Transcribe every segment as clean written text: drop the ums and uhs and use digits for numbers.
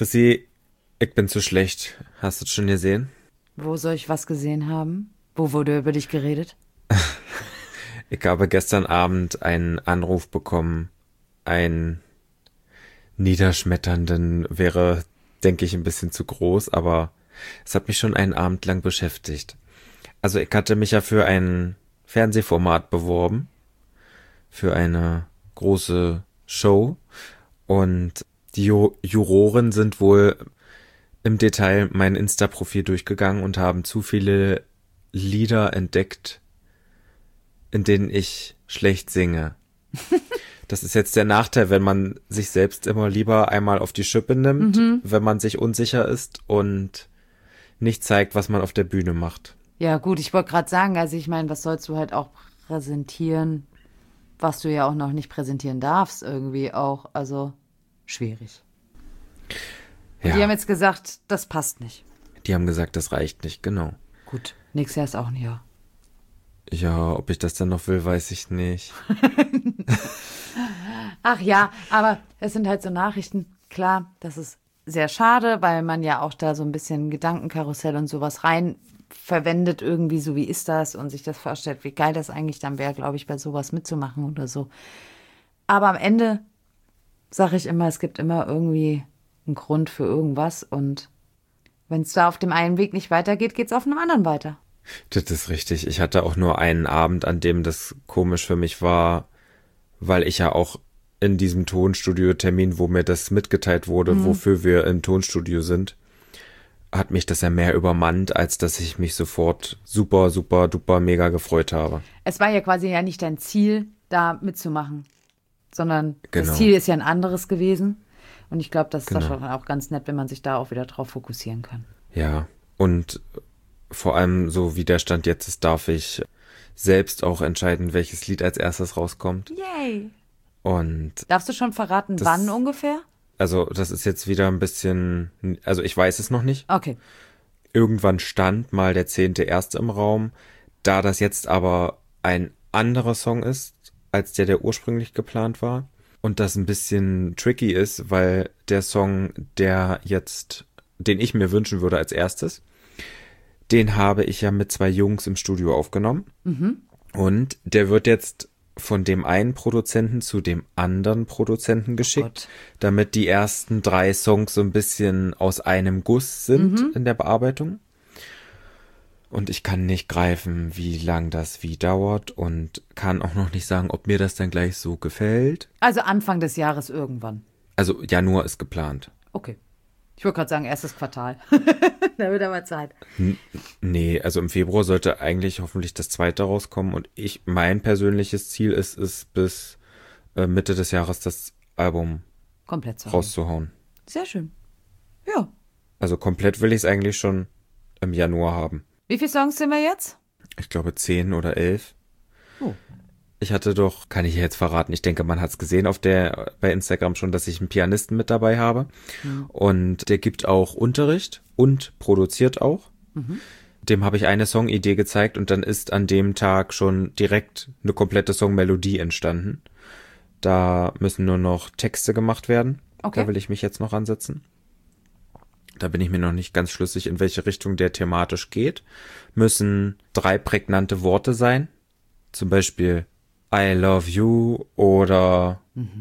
Chrissy, ich bin zu schlecht. Hast du es schon gesehen? Wo soll ich was gesehen haben? Wo wurde über dich geredet? Ich habe gestern Abend einen Anruf bekommen. Einen niederschmetternden wäre, denke ich, ein bisschen zu groß, aber es hat mich schon einen Abend lang beschäftigt. Also ich hatte mich ja für ein Fernsehformat beworben, für eine große Show, und die Juroren sind wohl im Detail mein Insta-Profil durchgegangen und haben zu viele Lieder entdeckt, in denen ich schlecht singe. Das ist jetzt der Nachteil, wenn man sich selbst immer lieber einmal auf die Schippe nimmt, wenn man sich unsicher ist und nicht zeigt, was man auf der Bühne macht. Ja gut, ich wollte gerade sagen, also ich meine, was sollst du halt auch präsentieren, was du ja auch noch nicht präsentieren darfst irgendwie auch, also schwierig. Und die haben jetzt gesagt, das passt nicht. Die haben gesagt, das reicht nicht, genau. Gut, nächstes Jahr ist auch ein Jahr. Ja, ob ich das dann noch will, weiß ich nicht. Ach ja, aber es sind halt so Nachrichten. Klar, das ist sehr schade, weil man ja auch da so ein bisschen Gedankenkarussell und sowas rein verwendet irgendwie, so wie ist das, und sich das vorstellt, wie geil das eigentlich dann wäre, glaube ich, bei sowas mitzumachen oder so. Aber am Ende sage ich immer, es gibt immer irgendwie einen Grund für irgendwas, und wenn es da auf dem einen Weg nicht weitergeht, geht es auf einem anderen weiter. Das ist richtig. Ich hatte auch nur einen Abend, an dem das komisch für mich war, weil ich ja auch in diesem Tonstudio-Termin, wo mir das mitgeteilt wurde, wofür wir im Tonstudio sind, hat mich das ja mehr übermannt, als dass ich mich sofort super, super, duper, mega gefreut habe. Es war ja quasi ja nicht dein Ziel, da mitzumachen, sondern Genau. Das Ziel ist ja ein anderes gewesen. Und ich glaube, das ist Genau. doch schon auch ganz nett, wenn man sich da auch wieder drauf fokussieren kann. Ja, und vor allem so wie der Stand jetzt ist, darf ich selbst auch entscheiden, welches Lied als erstes rauskommt. Yay! Und Darfst du schon verraten, wann ungefähr? also das ist jetzt wieder ein bisschen, also ich weiß es noch nicht. Okay. Irgendwann stand mal der 10.1. im Raum. Da das jetzt aber ein anderer Song ist, als der ursprünglich geplant war, und das ein bisschen tricky ist, weil der Song, den ich mir wünschen würde als erstes, den habe ich ja mit 2 Jungs im Studio aufgenommen. Und der wird jetzt von dem einen Produzenten zu dem anderen Produzenten geschickt, damit die ersten 3 Songs so ein bisschen aus einem Guss sind in der Bearbeitung. Und ich kann nicht greifen, wie lang das wie dauert, und kann auch noch nicht sagen, ob mir das dann gleich so gefällt. Also Anfang des Jahres irgendwann. Also Januar ist geplant. Okay. Ich wollte gerade sagen, erstes Quartal. Da wird aber Zeit. Nee, also im Februar sollte eigentlich hoffentlich das zweite rauskommen, und mein persönliches Ziel ist es, bis Mitte des Jahres das Album Komplett zu haben. rauszuhauen. Sehr schön. Ja. Also komplett will ich es eigentlich schon im Januar haben. Wie viele Songs sind wir jetzt? Ich glaube 10 oder 11. Oh. Ich hatte doch, kann ich jetzt verraten, ich denke, man hat es gesehen bei Instagram schon, dass ich einen Pianisten mit dabei habe. Und der gibt auch Unterricht und produziert auch. Dem habe ich eine Songidee gezeigt, und dann ist an dem Tag schon direkt eine komplette Songmelodie entstanden. Da müssen nur noch Texte gemacht werden. Okay. Da will ich mich jetzt noch ansetzen. Da bin ich mir noch nicht ganz schlüssig, in welche Richtung der thematisch geht. Müssen 3 prägnante Worte sein. Zum Beispiel I love you oder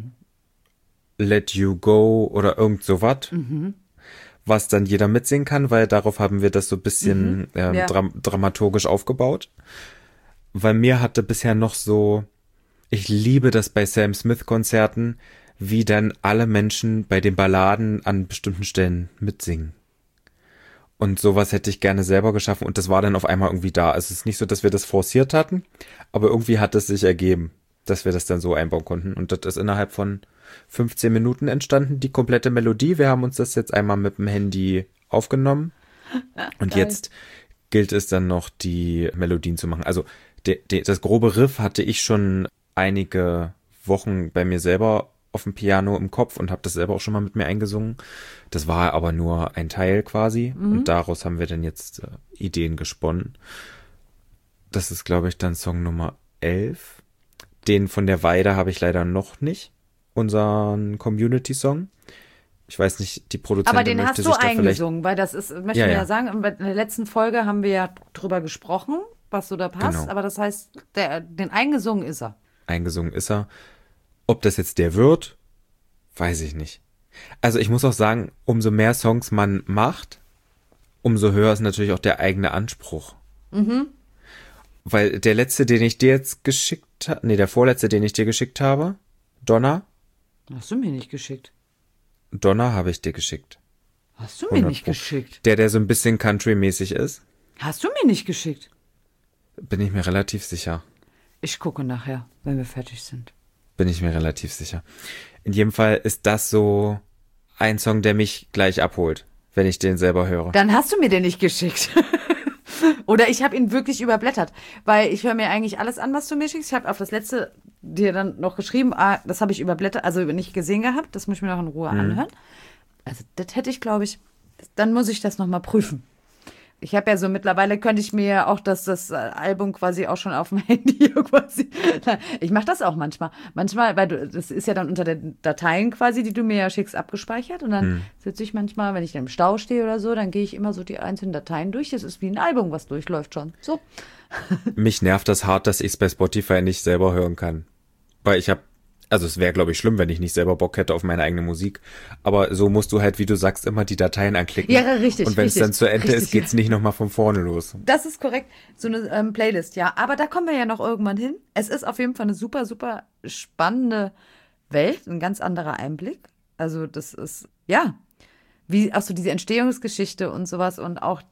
let you go oder irgend sowas. Was dann jeder mitsingen kann, weil darauf haben wir das so ein bisschen Ja. dramaturgisch aufgebaut. Weil mir hatte bisher noch so, ich liebe das bei Sam Smith Konzerten, wie dann alle Menschen bei den Balladen an bestimmten Stellen mitsingen. Und sowas hätte ich gerne selber geschaffen, und das war dann auf einmal irgendwie da. Es ist nicht so, dass wir das forciert hatten, aber irgendwie hat es sich ergeben, dass wir das dann so einbauen konnten. Und das ist innerhalb von 15 Minuten entstanden, die komplette Melodie. Wir haben uns das jetzt einmal mit dem Handy aufgenommen. Und Geil. jetzt gilt es dann noch, die Melodien zu machen. Also das grobe Riff hatte ich schon einige Wochen bei mir selber auf dem Piano im Kopf und habe das selber auch schon mal mit mir eingesungen. Das war aber nur ein Teil quasi, und daraus haben wir dann jetzt Ideen gesponnen. Das ist, glaube ich, dann Song Nummer 11. Den von der Weide habe ich leider noch nicht, unseren Community-Song. Ich weiß nicht, die Aber Produzentin den möchte hast du sich da vielleicht... eingesungen, weil das ist, möchten Ja, wir ja. ja sagen, in der letzten Folge haben wir ja drüber gesprochen, was so da passt, Genau. aber das heißt, den eingesungen ist er. Eingesungen ist er. Ob das jetzt der wird, weiß ich nicht. Also ich muss auch sagen, umso mehr Songs man macht, umso höher ist natürlich auch der eigene Anspruch. Weil der letzte, den ich dir jetzt geschickt habe, der vorletzte, den ich dir geschickt habe, Donna Hast du mir nicht geschickt. habe ich dir geschickt. Hast du mir 100 nicht Pro. geschickt. Der so ein bisschen Country-mäßig ist, Hast du mir nicht geschickt. bin ich mir relativ sicher. Ich gucke nachher, wenn wir fertig sind. Bin ich mir relativ sicher. In jedem Fall ist das so ein Song, der mich gleich abholt, wenn ich den selber höre. Dann hast du mir den nicht geschickt. Oder ich habe ihn wirklich überblättert, weil ich höre mir eigentlich alles an, was du mir schickst. Ich habe auf das letzte dir dann noch geschrieben, das habe ich überblättert, also nicht gesehen gehabt, das muss ich mir noch in Ruhe anhören. Also das hätte ich, glaube ich, dann muss ich das nochmal prüfen. Ich habe ja so, mittlerweile könnte ich mir auch das Album quasi auch schon auf dem Handy quasi. Ich mache das auch manchmal. Manchmal, weil das ist ja dann unter den Dateien quasi, die du mir ja schickst, abgespeichert. Und dann sitze ich manchmal, wenn ich dann im Stau stehe oder so, dann gehe ich immer so die einzelnen Dateien durch. Das ist wie ein Album, was durchläuft schon. So. Mich nervt das hart, dass ich es bei Spotify nicht selber hören kann. Weil es wäre, glaube ich, schlimm, wenn ich nicht selber Bock hätte auf meine eigene Musik. Aber so musst du halt, wie du sagst, immer die Dateien anklicken. Ja, richtig. Und wenn es dann zu Ende ist, geht's nicht nochmal von vorne los. Das ist korrekt. So eine Playlist, ja. Aber da kommen wir ja noch irgendwann hin. Es ist auf jeden Fall eine super, super spannende Welt. Ein ganz anderer Einblick. Also das ist, ja, wie auch so diese Entstehungsgeschichte und sowas und auch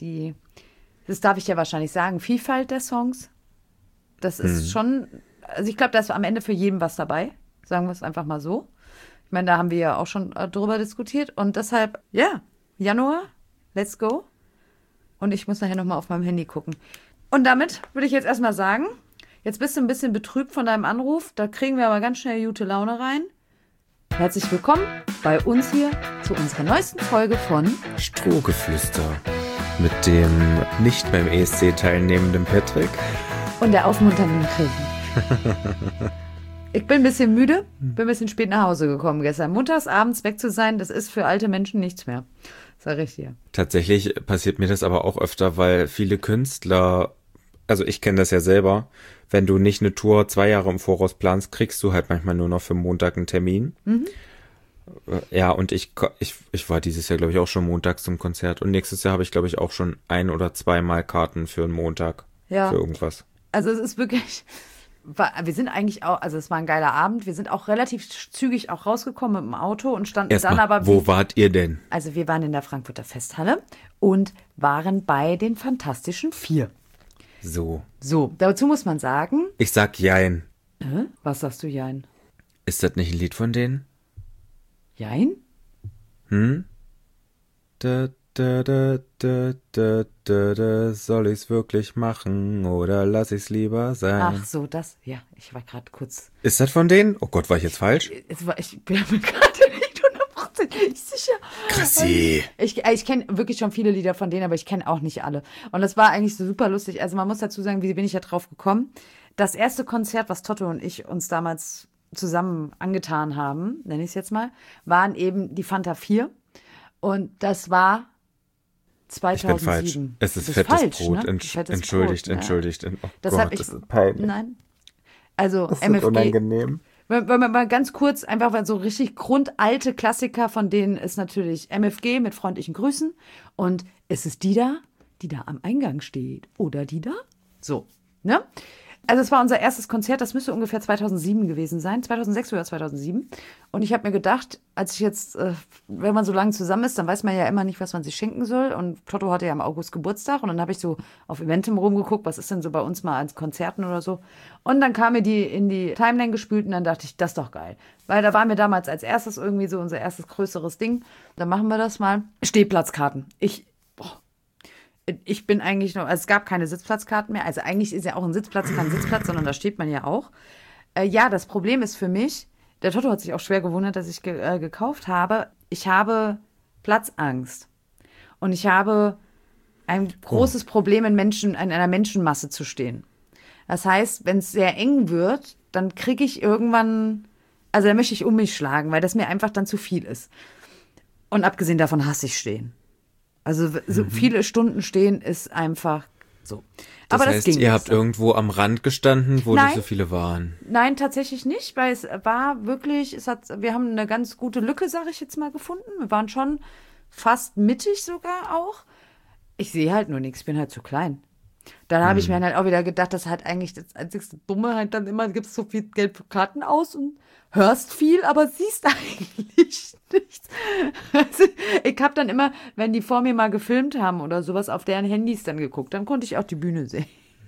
das darf ich ja wahrscheinlich sagen, Vielfalt der Songs. Das ist schon, also ich glaube, da ist am Ende für jeden was dabei. Sagen wir es einfach mal so. Ich meine, da haben wir ja auch schon drüber diskutiert. Und deshalb, ja, Januar, let's go. Und ich muss nachher nochmal auf meinem Handy gucken. Und damit würde ich jetzt erstmal sagen, jetzt bist du ein bisschen betrübt von deinem Anruf. Da kriegen wir aber ganz schnell gute Laune rein. Herzlich willkommen bei uns hier zu unserer neuesten Folge von Strohgeflüster. Mit dem nicht beim ESC teilnehmenden Patrick. Und der aufmunternden Chris. Ich bin ein bisschen müde, bin ein bisschen spät nach Hause gekommen gestern. Montags abends weg zu sein, das ist für alte Menschen nichts mehr. Sag ich dir. Tatsächlich passiert mir das aber auch öfter, weil viele Künstler, also ich kenne das ja selber, wenn du nicht eine Tour 2 Jahre im Voraus planst, kriegst du halt manchmal nur noch für Montag einen Termin. Ja, und ich war dieses Jahr, glaube ich, auch schon montags zum Konzert. Und nächstes Jahr habe ich, glaube ich, auch schon 1 oder 2 Mal Karten für einen Montag. Ja. Für irgendwas. Also es ist wirklich, wir sind eigentlich auch, also es war ein geiler Abend. Wir sind auch relativ zügig auch rausgekommen mit dem Auto und standen Erstmal, dann aber... wo wart ihr denn? Also wir waren in der Frankfurter Festhalle und waren bei den Fantastischen Vier. So. So, dazu muss man sagen... Ich sag Jein. Was sagst du, Jein? Ist das nicht ein Lied von denen? Jein? Soll ich's wirklich machen oder lass ich's lieber sein? Ach so, ja, ich war gerade kurz... Ist das von denen? Oh Gott, war ich jetzt falsch? Ich bin mir gerade nicht 100% sicher. Krassi. Ich kenne wirklich schon viele Lieder von denen, aber ich kenne auch nicht alle. Und das war eigentlich so super lustig. Also man muss dazu sagen, wie bin ich da drauf gekommen? Das erste Konzert, was Totto und ich uns damals zusammen angetan haben, nenne ich es jetzt mal, waren eben die Fanta 4. Und das war 2007. Ich bin falsch. Es ist Das fettes falsch, Brot. ne? Entschuldigt. Oh Das Gott, habe ich. das ist peinlich. Nein. Also Das ist MFG. unangenehm. Wenn wir mal ganz kurz, einfach weil so richtig grundalte Klassiker, von denen ist natürlich MFG mit freundlichen Grüßen. Und es ist die da am Eingang steht. Oder die da? So, ne? Also es war unser erstes Konzert, das müsste ungefähr 2007 gewesen sein, 2006 oder 2007. Und ich habe mir gedacht, als ich jetzt, wenn man so lange zusammen ist, dann weiß man ja immer nicht, was man sich schenken soll. Und Totto hatte ja im August Geburtstag und dann habe ich so auf Eventim rumgeguckt, was ist denn so bei uns mal als Konzerten oder so. Und dann kam mir die in die Timeline gespült und dann dachte ich, das ist doch geil. Weil da waren wir damals als erstes irgendwie so unser erstes größeres Ding. Dann machen wir das mal. Stehplatzkarten. Ich bin eigentlich noch, also es gab keine Sitzplatzkarten mehr. Also eigentlich ist ja auch ein Sitzplatz kein Sitzplatz, sondern da steht man ja auch. Ja, das Problem ist für mich, der Totto hat sich auch schwer gewundert, dass ich gekauft habe. Ich habe Platzangst. Und ich habe ein großes Problem, in einer Menschenmasse zu stehen. Das heißt, wenn es sehr eng wird, dann kriege ich irgendwann, also dann möchte ich um mich schlagen, weil das mir einfach dann zu viel ist. Und abgesehen davon hasse ich stehen. Also so viele Stunden stehen ist einfach so. Aber Das das heißt, ging ihr habt gestern. irgendwo am Rand gestanden, wo Nein. nicht so viele waren. Nein, tatsächlich nicht, weil es war wirklich, wir haben eine ganz gute Lücke, sage ich jetzt mal, gefunden. Wir waren schon fast mittig sogar auch. Ich sehe halt nur nichts, ich bin halt zu klein. Dann habe ich mir halt auch wieder gedacht, das ist halt eigentlich das einzigste Dumme, halt dann immer gibst so viel Geld für Karten aus und hörst viel, aber siehst eigentlich nichts. Also, ich habe dann immer, wenn die vor mir mal gefilmt haben oder sowas, auf deren Handys dann geguckt, dann konnte ich auch die Bühne sehen.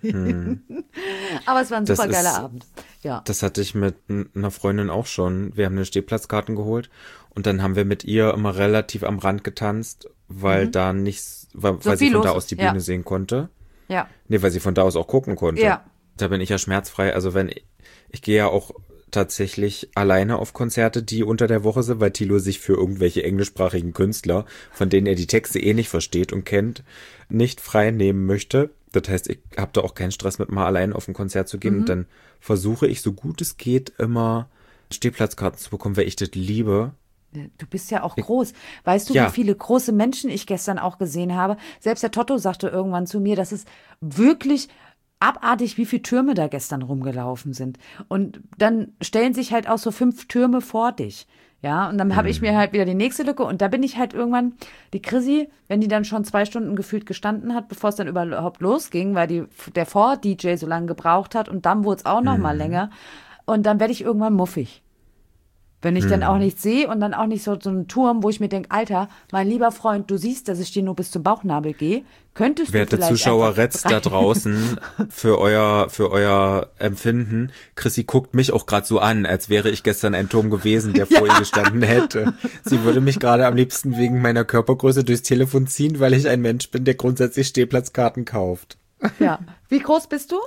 Aber es war ein Das super geiler ist- Abend. Ja. Das hatte ich mit einer Freundin auch schon. Wir haben eine Stehplatzkarten geholt und dann haben wir mit ihr immer relativ am Rand getanzt, weil da nichts, weil sie viel von da los aus ist, die ja. Bühne sehen konnte. Ja. Nee, weil sie von da aus auch gucken konnte. Ja. Da bin ich ja schmerzfrei. Also ich gehe ja auch tatsächlich alleine auf Konzerte, die unter der Woche sind, weil Thilo sich für irgendwelche englischsprachigen Künstler, von denen er die Texte eh nicht versteht und kennt, nicht frei nehmen möchte. Das heißt, ich habe da auch keinen Stress mit, mal allein auf ein Konzert zu gehen. Und dann versuche ich, so gut es geht, immer Stehplatzkarten zu bekommen, weil ich das liebe. Du bist ja auch groß. Weißt du, Ja. wie viele große Menschen ich gestern auch gesehen habe? Selbst der Totto sagte irgendwann zu mir, das ist wirklich abartig, wie viele Türme da gestern rumgelaufen sind. Und dann stellen sich halt auch so 5 Türme vor dich. Ja, und dann habe ich mir halt wieder die nächste Lücke und da bin ich halt irgendwann, die Chrissy, wenn die dann schon 2 Stunden gefühlt gestanden hat, bevor es dann überhaupt losging, weil der Vor-DJ so lange gebraucht hat und dann wurde es auch noch mal länger. Und dann werde ich irgendwann muffig. Wenn ich dann auch nichts sehe und dann auch nicht so einen Turm, wo ich mir denke, Alter, mein lieber Freund, du siehst, dass ich dir nur bis zum Bauchnabel gehe. Könntest du Werte vielleicht Zuschaueretz einfach da draußen, für euer Empfinden. Chrissy guckt mich auch gerade so an, als wäre ich gestern ein Turm gewesen, der vor ihr gestanden hätte. Sie würde mich gerade am liebsten wegen meiner Körpergröße durchs Telefon ziehen, weil ich ein Mensch bin, der grundsätzlich Stehplatzkarten kauft. Ja. Wie groß bist du?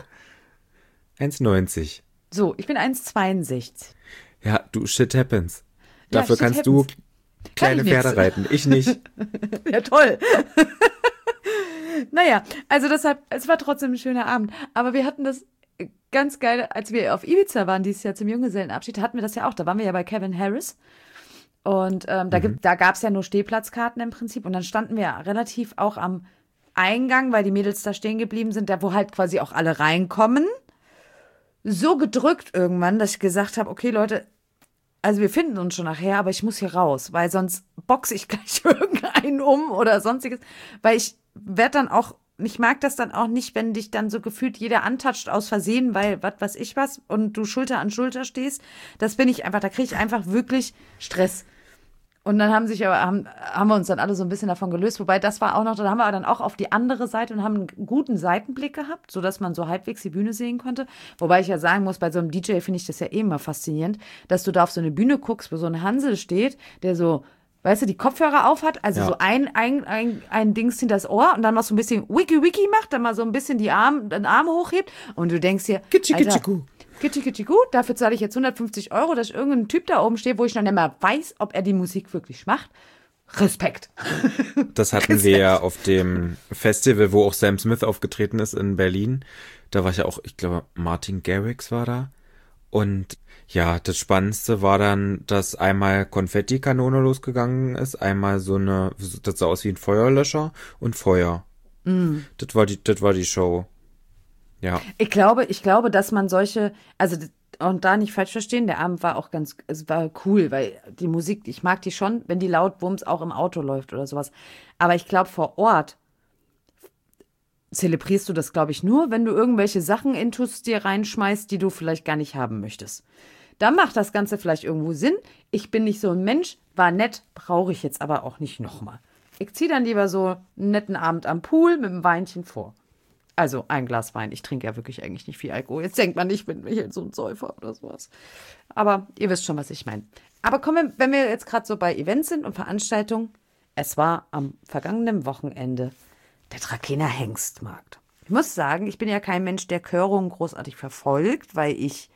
1,90. So, ich bin 1,62. Ja, du, shit happens. Ja, Dafür shit kannst happens. du kleine Kann ich nix. Pferde reiten. Ich nicht. Ja, toll. Naja, also deshalb, es war trotzdem ein schöner Abend. Aber wir hatten das ganz geil, als wir auf Ibiza waren dieses Jahr zum Junggesellenabschied, hatten wir das ja auch. Da waren wir ja bei Kevin Harris. Und da gab es ja nur Stehplatzkarten im Prinzip. Und dann standen wir relativ auch am Eingang, weil die Mädels da stehen geblieben sind, da wo halt quasi auch alle reinkommen. So gedrückt irgendwann, dass ich gesagt habe, okay, Leute, also wir finden uns schon nachher, aber ich muss hier raus, weil sonst boxe ich gleich irgendeinen um oder sonstiges. Weil ich werde dann auch, ich mag das dann auch nicht, wenn dich dann so gefühlt jeder antatscht aus Versehen, weil was weiß ich was und du Schulter an Schulter stehst. Das bin ich einfach, da kriege ich einfach wirklich Stress. Und dann haben wir uns dann alle so ein bisschen davon gelöst. Wobei das war auch noch, da haben wir dann auch auf die andere Seite und haben einen guten Seitenblick gehabt, sodass man so halbwegs die Bühne sehen konnte. Wobei ich ja sagen muss, bei so einem DJ finde ich das ja eh immer faszinierend, dass du da auf so eine Bühne guckst, wo so ein Hansel steht, der so, weißt du, die Kopfhörer auf hat, also Ja. so ein Dings hinter das Ohr und dann mal so ein bisschen Wiki macht, dann mal so ein bisschen den Arm hochhebt und du denkst dir, Kitschi, Alter, kitschi, Kitschi, gut, dafür zahle ich jetzt 150 €, dass irgendein Typ da oben steht, wo ich noch nicht mal weiß, ob er die Musik wirklich macht. Respekt. Das hatten wir ja auf dem Festival, wo auch Sam Smith aufgetreten ist in Berlin. Da war ich ja auch, ich glaube, Martin Garrix war da. Und ja, das Spannendste war dann, dass einmal Konfettikanone losgegangen ist, einmal das sah aus wie ein Feuerlöscher und Feuer. Das war die Show. Ja. Ich glaube, dass man und da nicht falsch verstehen, der Abend war auch es war cool, weil die Musik, ich mag die schon, wenn die laut Bums auch im Auto läuft oder sowas. Aber ich glaube, vor Ort zelebrierst du das, glaube ich, nur, wenn du irgendwelche Sachen intus dir reinschmeißt, die du vielleicht gar nicht haben möchtest. Dann macht das Ganze vielleicht irgendwo Sinn. Ich bin nicht so ein Mensch, war nett, brauche ich jetzt aber auch nicht nochmal. Ich ziehe dann lieber so einen netten Abend am Pool mit einem Weinchen vor. Also ein Glas Wein. Ich trinke ja wirklich eigentlich nicht viel Alkohol. Jetzt denkt man nicht, ich bin Michael so ein Säufer oder sowas. Aber ihr wisst schon, was ich meine. Aber wenn wir jetzt gerade so bei Events sind und Veranstaltungen. Es war am vergangenen Wochenende der Trakehner Hengstmarkt. Ich muss sagen, ich bin ja kein Mensch, der Körungen großartig verfolgt, weil ich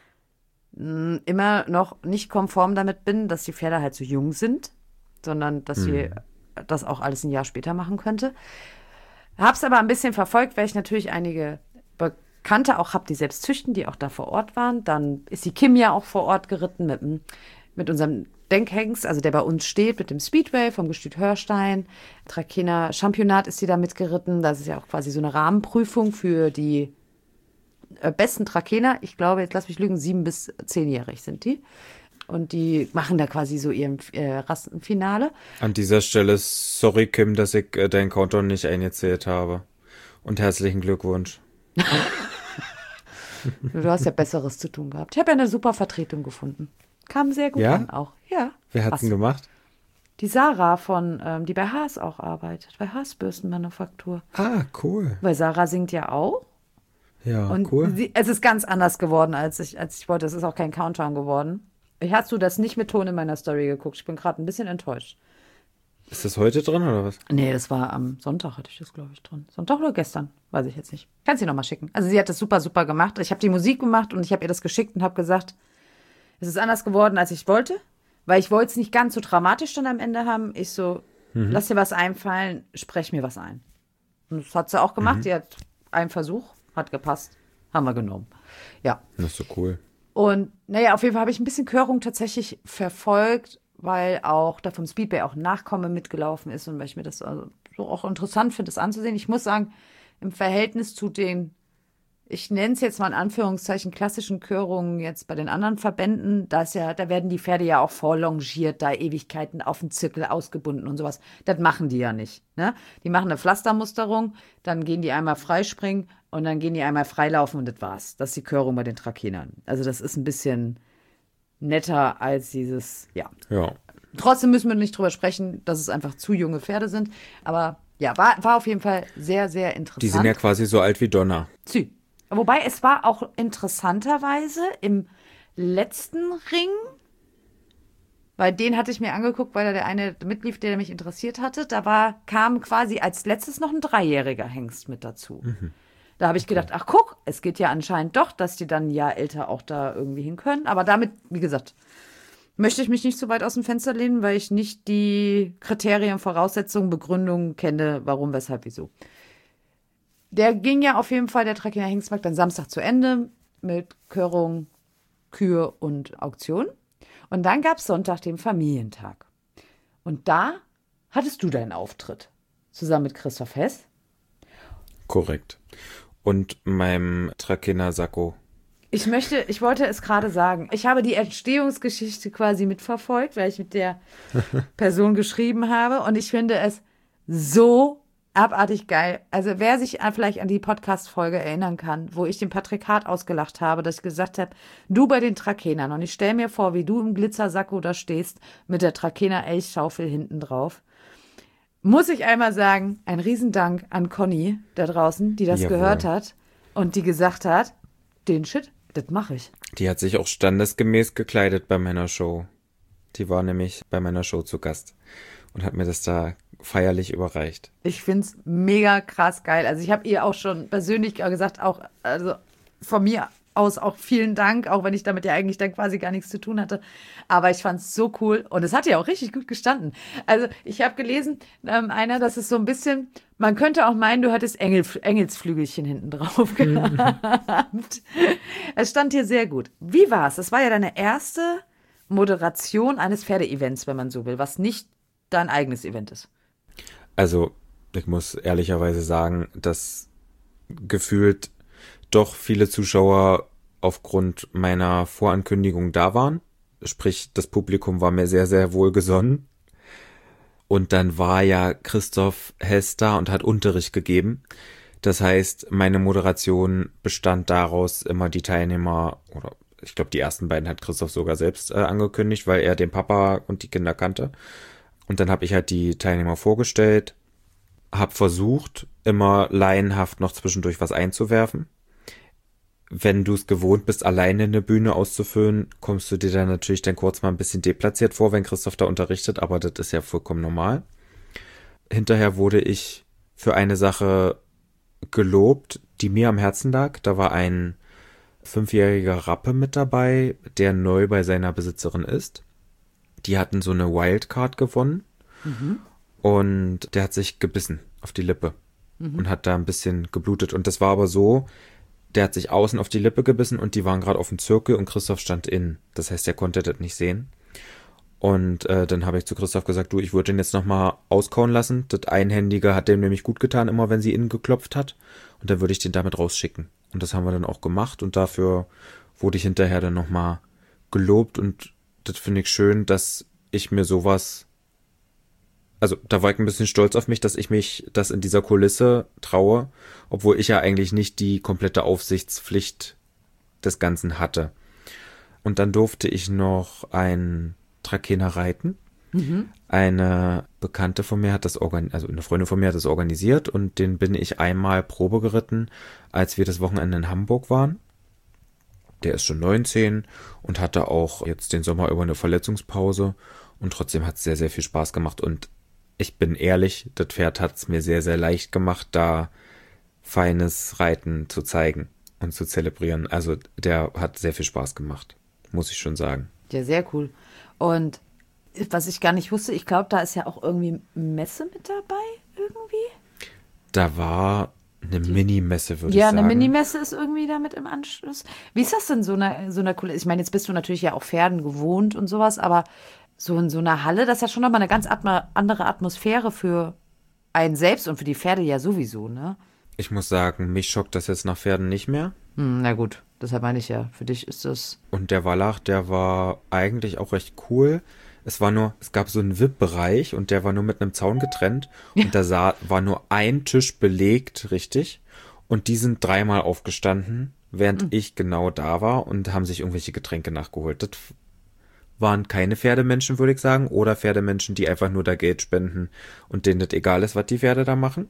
immer noch nicht konform damit bin, dass die Pferde halt so jung sind, sondern dass sie das auch alles ein Jahr später machen könnte. Hab's aber ein bisschen verfolgt, weil ich natürlich einige Bekannte auch habe, die selbst züchten, die auch da vor Ort waren. Dann ist die Kim ja auch vor Ort geritten mit unserem Denkhengst, also der bei uns steht mit dem Speedway vom Gestüt Hörstein. Trakehner Championat ist sie da mitgeritten. Das ist ja auch quasi so eine Rahmenprüfung für die besten Trakehner. Ich glaube, jetzt lass mich lügen, 7- bis 10-jährig sind die. Und die machen da quasi so ihr Rassenfinale. An dieser Stelle, sorry Kim, dass ich deinen Countdown nicht eingezählt habe. Und herzlichen Glückwunsch. Du hast ja Besseres zu tun gehabt. Ich habe ja eine super Vertretung gefunden. Kam sehr gut an auch. Ja. Wer hat's denn gemacht? Die Sarah die bei Haas auch arbeitet. Bei Haas Bürstenmanufaktur. Ah, cool. Weil Sarah singt ja auch. Ja, und cool. Es ist ganz anders geworden, als ich wollte. Es ist auch kein Countdown geworden. Hast du das nicht mit Ton in meiner Story geguckt? Ich bin gerade ein bisschen enttäuscht. Ist das heute drin oder was? Nee, das war am Sonntag, hatte ich das, glaube ich, drin. Sonntag oder gestern? Weiß ich jetzt nicht. Kannst du nochmal schicken. Also sie hat das super, super gemacht. Ich habe die Musik gemacht und ich habe ihr das geschickt und habe gesagt, es ist anders geworden, als ich wollte. Weil ich wollte es nicht ganz so dramatisch dann am Ende haben. Ich so, lass dir was einfallen, sprech mir was ein. Und das hat sie auch gemacht. Die hat einen Versuch, hat gepasst, haben wir genommen. Ja. Das ist so cool. Und naja, auf jeden Fall habe ich ein bisschen Chörung tatsächlich verfolgt, weil auch da vom Speedway auch ein Nachkomme mitgelaufen ist und weil ich mir das also so auch interessant finde, das anzusehen. Ich muss sagen, im Verhältnis zu den, ich nenne es jetzt mal in Anführungszeichen, klassischen Chörungen jetzt bei den anderen Verbänden, da werden die Pferde ja auch vorlongiert, da Ewigkeiten auf den Zirkel ausgebunden und sowas. Das machen die ja nicht. Ne? Die machen eine Pflastermusterung, dann gehen die einmal freispringen und dann gehen die einmal freilaufen und das war's. Das ist die Chörung bei den Trakehnern. Also das ist ein bisschen netter als dieses, ja. Trotzdem müssen wir nicht drüber sprechen, dass es einfach zu junge Pferde sind. Aber ja, war auf jeden Fall sehr, sehr interessant. Die sind ja quasi so alt wie Donna. Wobei es war auch interessanterweise im letzten Ring, weil den hatte ich mir angeguckt, weil da der eine mitlief, der mich interessiert hatte. Kam quasi als letztes noch ein 3-jähriger Hengst mit dazu. Da habe ich gedacht, ach guck, es geht ja anscheinend doch, dass die dann ein Jahr älter auch da irgendwie hin können. Aber damit, wie gesagt, möchte ich mich nicht so weit aus dem Fenster lehnen, weil ich nicht die Kriterien, Voraussetzungen, Begründungen kenne, warum, weshalb, wieso. Der ging ja auf jeden Fall, der Trakehner Hengstmarkt, dann Samstag zu Ende mit Körung, Kür und Auktion. Und dann gab es Sonntag den Familientag. Und da hattest du deinen Auftritt, zusammen mit Christoph Hess. Korrekt. Und meinem Trakehner Sakko. Ich wollte es gerade sagen. Ich habe die Entstehungsgeschichte quasi mitverfolgt, weil ich mit der Person geschrieben habe. Und ich finde es so abartig geil. Also wer sich vielleicht an die Podcast-Folge erinnern kann, wo ich den Patrick Hart ausgelacht habe, dass ich gesagt habe, du bei den Trakehnern. Und ich stelle mir vor, wie du im Glitzersacko da stehst mit der Trakehner Elchschaufel hinten drauf. Muss ich einmal sagen, ein Riesendank an Conny da draußen, die das gehört hat und die gesagt hat, den Shit, das mache ich. Die hat sich auch standesgemäß gekleidet bei meiner Show. Die war nämlich bei meiner Show zu Gast und hat mir das da feierlich überreicht. Ich find's mega krass geil. Also ich habe ihr auch schon persönlich gesagt, auch also von mir aus auch vielen Dank, auch wenn ich damit ja eigentlich dann quasi gar nichts zu tun hatte. Aber ich fand's so cool und es hat ja auch richtig gut gestanden. Also ich habe gelesen, das ist so ein bisschen, man könnte auch meinen, du hattest Engelsflügelchen hinten drauf gehabt. Es stand hier sehr gut. Wie war's? Das war ja deine erste Moderation eines Pferdeevents, wenn man so will, was nicht dein eigenes Event ist. Also ich muss ehrlicherweise sagen, dass gefühlt doch viele Zuschauer aufgrund meiner Vorankündigung da waren. Sprich, das Publikum war mir sehr, sehr wohlgesonnen. Und dann war ja Christoph Hess da und hat Unterricht gegeben. Das heißt, meine Moderation bestand daraus, immer die Teilnehmer, oder ich glaube, die ersten beiden hat Christoph sogar selbst angekündigt, weil er den Papa und die Kinder kannte. Und dann habe ich halt die Teilnehmer vorgestellt, habe versucht, immer laienhaft noch zwischendurch was einzuwerfen. Wenn du es gewohnt bist, alleine eine Bühne auszufüllen, kommst du dir dann natürlich dann kurz mal ein bisschen deplatziert vor, wenn Christoph da unterrichtet, aber das ist ja vollkommen normal. Hinterher wurde ich für eine Sache gelobt, die mir am Herzen lag. Da war ein 5-jähriger Rappe mit dabei, der neu bei seiner Besitzerin ist. Die hatten so eine Wildcard gewonnen und der hat sich gebissen auf die Lippe und hat da ein bisschen geblutet. Und das war aber so, der hat sich außen auf die Lippe gebissen und die waren gerade auf dem Zirkel und Christoph stand innen. Das heißt, er konnte das nicht sehen. Und dann habe ich zu Christoph gesagt, du, ich würde den jetzt nochmal auskauen lassen. Das Einhändige hat dem nämlich gut getan, immer wenn sie innen geklopft hat. Und dann würde ich den damit rausschicken. Und das haben wir dann auch gemacht. Und dafür wurde ich hinterher dann nochmal gelobt. Und das finde ich schön, dass ich mir sowas... Also da war ich ein bisschen stolz auf mich, dass ich mich das in dieser Kulisse traue, obwohl ich ja eigentlich nicht die komplette Aufsichtspflicht des Ganzen hatte. Und dann durfte ich noch ein Trakehner reiten. Eine Bekannte von mir hat das also eine Freundin von mir hat das organisiert und den bin ich einmal Probe geritten, als wir das Wochenende in Hamburg waren. Der ist schon 19 und hatte auch jetzt den Sommer über eine Verletzungspause und trotzdem hat es sehr, sehr viel Spaß gemacht und ich bin ehrlich, das Pferd hat es mir sehr, sehr leicht gemacht, da feines Reiten zu zeigen und zu zelebrieren. Also der hat sehr viel Spaß gemacht, muss ich schon sagen. Ja, sehr cool. Und was ich gar nicht wusste, ich glaube, da ist ja auch irgendwie Messe mit dabei, irgendwie. Da war eine Minimesse, würde ich Ja, sagen. eine Minimesse ist irgendwie damit im Anschluss. Wie ist das denn so einer Kulisse? Ich meine, jetzt bist du natürlich ja auch Pferden gewohnt und sowas, aber so in so einer Halle, das ist ja schon nochmal eine ganz andere Atmosphäre für einen selbst und für die Pferde ja sowieso, ne? Ich muss sagen, mich schockt das jetzt nach Pferden nicht mehr. Na gut, deshalb meine ich ja, für dich ist das... Und der Wallach, der war eigentlich auch recht cool. Es gab so einen VIP-Bereich und der war nur mit einem Zaun getrennt. Und da war nur ein Tisch belegt, richtig. Und die sind 3-mal aufgestanden, während ich genau da war und haben sich irgendwelche Getränke nachgeholt. Das waren keine Pferdemenschen, würde ich sagen. Oder Pferdemenschen, die einfach nur da Geld spenden und denen das egal ist, was die Pferde da machen.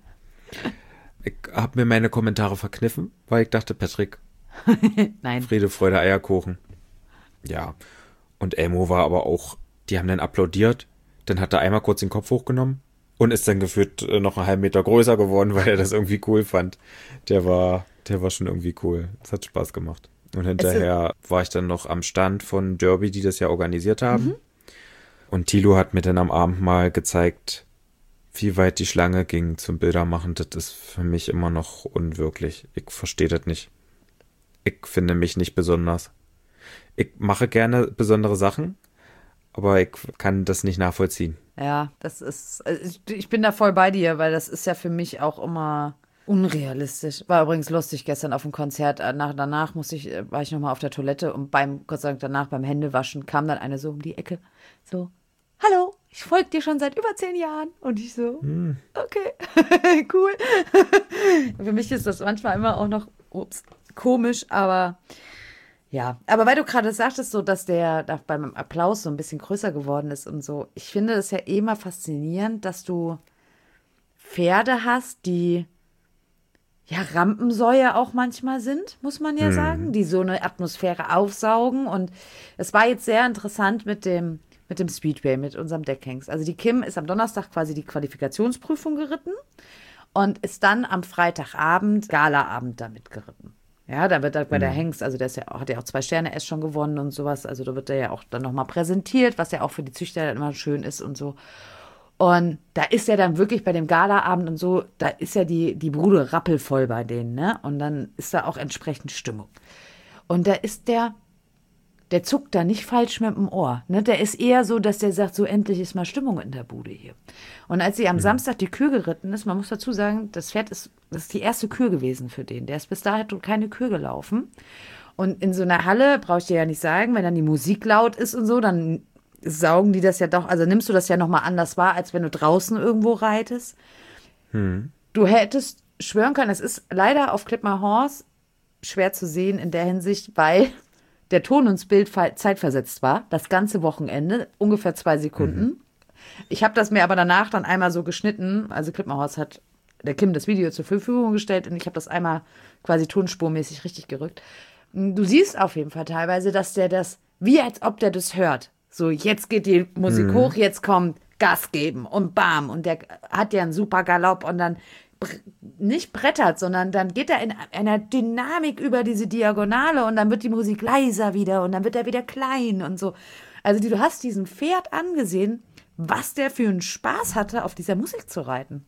Ich habe mir meine Kommentare verkniffen, weil ich dachte, Patrick, Nein. Friede, Freude, Eierkuchen. Ja. Und Elmo war aber auch, die haben dann applaudiert, dann hat er einmal kurz den Kopf hochgenommen und ist dann gefühlt noch einen halben Meter größer geworden, weil er das irgendwie cool fand. Der war schon irgendwie cool. Es hat Spaß gemacht. Und hinterher war ich dann noch am Stand von Derby, die das ja organisiert haben. Und Thilo hat mir dann am Abend mal gezeigt, wie weit die Schlange ging zum Bildermachen. Das ist für mich immer noch unwirklich. Ich verstehe das nicht. Ich finde mich nicht besonders. Ich mache gerne besondere Sachen, aber ich kann das nicht nachvollziehen. Ja, ich bin da voll bei dir, weil das ist ja für mich auch immer unrealistisch. War übrigens lustig gestern auf dem Konzert. Danach war ich nochmal auf der Toilette und Gott sei Dank danach beim Händewaschen kam dann eine so um die Ecke. So, hallo, ich folge dir schon seit über 10 Jahren. Und ich so, okay, cool. Für mich ist das manchmal immer auch noch, komisch, aber ja. Aber weil du gerade sagtest, so, dass der da beim Applaus so ein bisschen größer geworden ist und so. Ich finde es ja eh immer faszinierend, dass du Pferde hast, die ja Rampensäue auch manchmal sind, muss man ja sagen, die so eine Atmosphäre aufsaugen. Und es war jetzt sehr interessant mit dem Speedway, mit unserem Deckhengst. Also die Kim ist am Donnerstag quasi die Qualifikationsprüfung geritten und ist dann am Freitagabend, Galaabend damit geritten. Ja, da wird bei der Hengst, also hat ja auch 2 Sterne S schon gewonnen und sowas. Also da wird der ja auch dann nochmal präsentiert, was ja auch für die Züchter immer schön ist und so. Und da ist ja dann wirklich bei dem Galaabend und so, da ist ja die Bude rappelvoll bei denen, ne? Und dann ist da auch entsprechend Stimmung. Und da ist der zuckt da nicht falsch mit dem Ohr, ne? Der ist eher so, dass der sagt, so endlich ist mal Stimmung in der Bude hier. Und als sie am Samstag die Kür geritten ist, man muss dazu sagen, das ist die erste Kür gewesen für den. Der ist bis dahin keine Kür gelaufen. Und in so einer Halle, brauche ich dir ja nicht sagen, wenn dann die Musik laut ist und so, dann saugen die das ja doch, also nimmst du das ja nochmal anders wahr, als wenn du draußen irgendwo reitest. Du hättest schwören können, es ist leider auf Clip My Horse schwer zu sehen in der Hinsicht, weil der Ton und das Bild zeitversetzt war, das ganze Wochenende, ungefähr 2 Sekunden. Ich habe das mir aber danach dann einmal so geschnitten, also Clip My Horse hat der Kim das Video zur Verfügung gestellt und ich habe das einmal quasi tonspurmäßig richtig gerückt. Du siehst auf jeden Fall teilweise, dass der das, wie als ob der das hört. So, jetzt geht die Musik hoch, jetzt kommt Gas geben und bam. Und der hat ja einen super Galopp und dann nicht brettert, sondern dann geht er in einer Dynamik über diese Diagonale und dann wird die Musik leiser wieder und dann wird er wieder klein und so. Also du hast diesem Pferd angesehen, was der für einen Spaß hatte, auf dieser Musik zu reiten.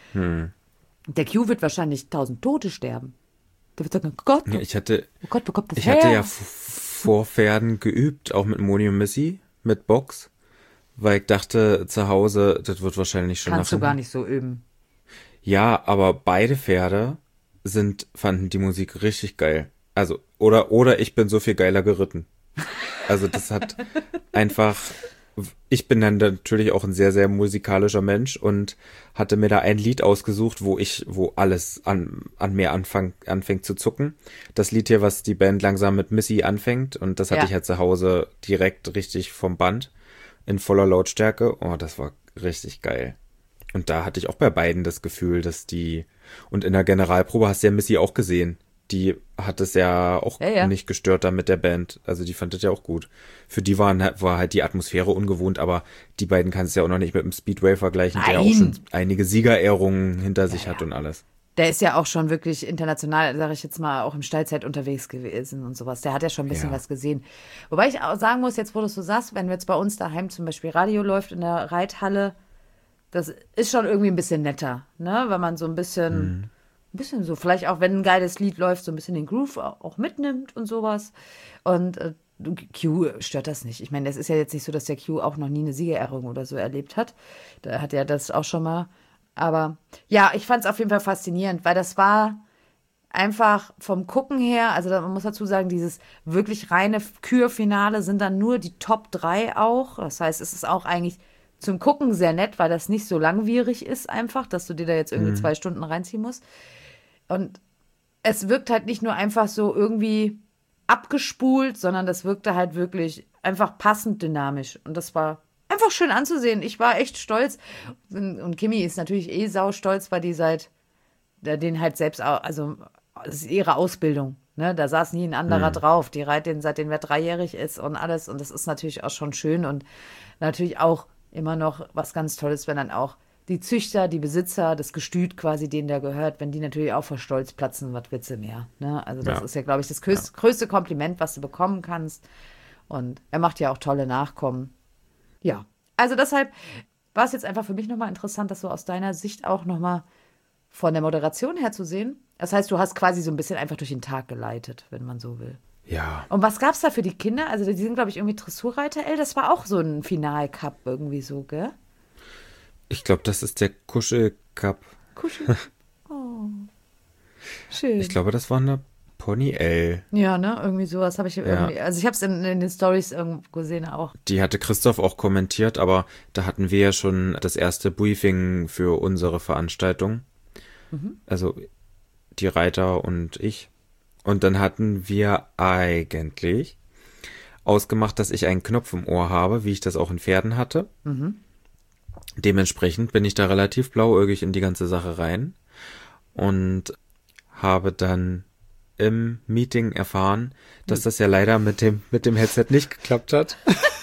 Der Q wird wahrscheinlich 1000 Tote sterben. Der wird sagen, oh Gott, wo kommt das her? Ich hatte ja vor Pferden geübt, auch mit Moni und Missy, mit Box. weil ich dachte zu Hause, das wird wahrscheinlich schon Kannst nach du gar hinten. nicht so üben. Ja, aber beide Pferde fanden die Musik richtig geil. Also, oder ich bin so viel geiler geritten. Also das hat einfach, ich bin dann natürlich auch ein sehr, sehr musikalischer Mensch und hatte mir da ein Lied ausgesucht, wo alles an mir anfängt zu zucken. Das Lied hier, was die Band langsam mit Missy anfängt, und das hatte Ja. ich halt zu Hause direkt richtig vom Band in voller Lautstärke. Oh, das war richtig geil. Und da hatte ich auch bei beiden das Gefühl, und in der Generalprobe hast du ja Missy auch gesehen. Die hat es ja auch Ja, ja. nicht gestört da mit der Band. Also die fand das ja auch gut. Für die war halt die Atmosphäre ungewohnt, aber die beiden kannst du ja auch noch nicht mit dem Speedway vergleichen, der auch schon Nein. einige Siegerehrungen hinter sich hat und alles. Der ist ja auch schon wirklich international, sage ich jetzt mal, auch im Stallzeit unterwegs gewesen und sowas. Der hat ja schon ein bisschen Ja. was gesehen. Wobei ich auch sagen muss, jetzt wo du es so sagst, wenn jetzt bei uns daheim zum Beispiel Radio läuft in der Reithalle, das ist schon irgendwie ein bisschen netter, ne? Wenn man so ein bisschen so, vielleicht auch, wenn ein geiles Lied läuft, so ein bisschen den Groove auch mitnimmt und sowas. Und Q stört das nicht. Ich meine, das ist ja jetzt nicht so, dass der Q auch noch nie eine Siegerehrung oder so erlebt hat. Da hat er das auch schon mal. Aber ja, ich fand es auf jeden Fall faszinierend, weil das war einfach vom Gucken her, also man muss dazu sagen, dieses wirklich reine Kürfinale sind dann nur die Top 3 auch. Das heißt, es ist auch eigentlich zum Gucken sehr nett, weil das nicht so langwierig ist einfach, dass du dir da jetzt irgendwie 2 Stunden reinziehen musst. Und es wirkt halt nicht nur einfach so irgendwie abgespult, sondern das wirkte halt wirklich einfach passend dynamisch. Und das war einfach schön anzusehen. Ich war echt stolz. Und Kimi ist natürlich sau stolz, weil die den halt selbst, also das ist ihre Ausbildung. Ne? Da saß nie ein anderer drauf. Die reitet den, seitdem er 3-jährig ist und alles. Und das ist natürlich auch schon schön und natürlich auch immer noch was ganz Tolles, wenn dann auch die Züchter, die Besitzer, das Gestüt quasi, denen der gehört, wenn die natürlich auch vor Stolz platzen, was willst du mehr? Ne? Also das Ja. ist ja, glaube ich, das größte Kompliment, was du bekommen kannst. Und er macht ja auch tolle Nachkommen. Ja, also deshalb war es jetzt einfach für mich nochmal interessant, das so aus deiner Sicht auch nochmal von der Moderation her zu sehen. Das heißt, du hast quasi so ein bisschen einfach durch den Tag geleitet, wenn man so will. Ja. Und was gab's da für die Kinder? Also die sind, glaube ich, irgendwie Dressurreiter. Das war auch so ein Final-Cup irgendwie so, gell? Ich glaube, das ist der Kuschelcup. Kuschel. Oh, schön. Ich glaube, das war eine Pony L. Ja, ne? Irgendwie sowas habe ich irgendwie. Also ich habe es in den Stories irgendwo gesehen auch. Die hatte Christoph auch kommentiert, aber da hatten wir ja schon das erste Briefing für unsere Veranstaltung. Also die Reiter und ich. Und dann hatten wir eigentlich ausgemacht, dass ich einen Knopf im Ohr habe, wie ich das auch in Pferden hatte. Dementsprechend bin ich da relativ blauäugig in die ganze Sache rein und habe dann im Meeting erfahren, dass das ja leider mit dem Headset nicht geklappt hat.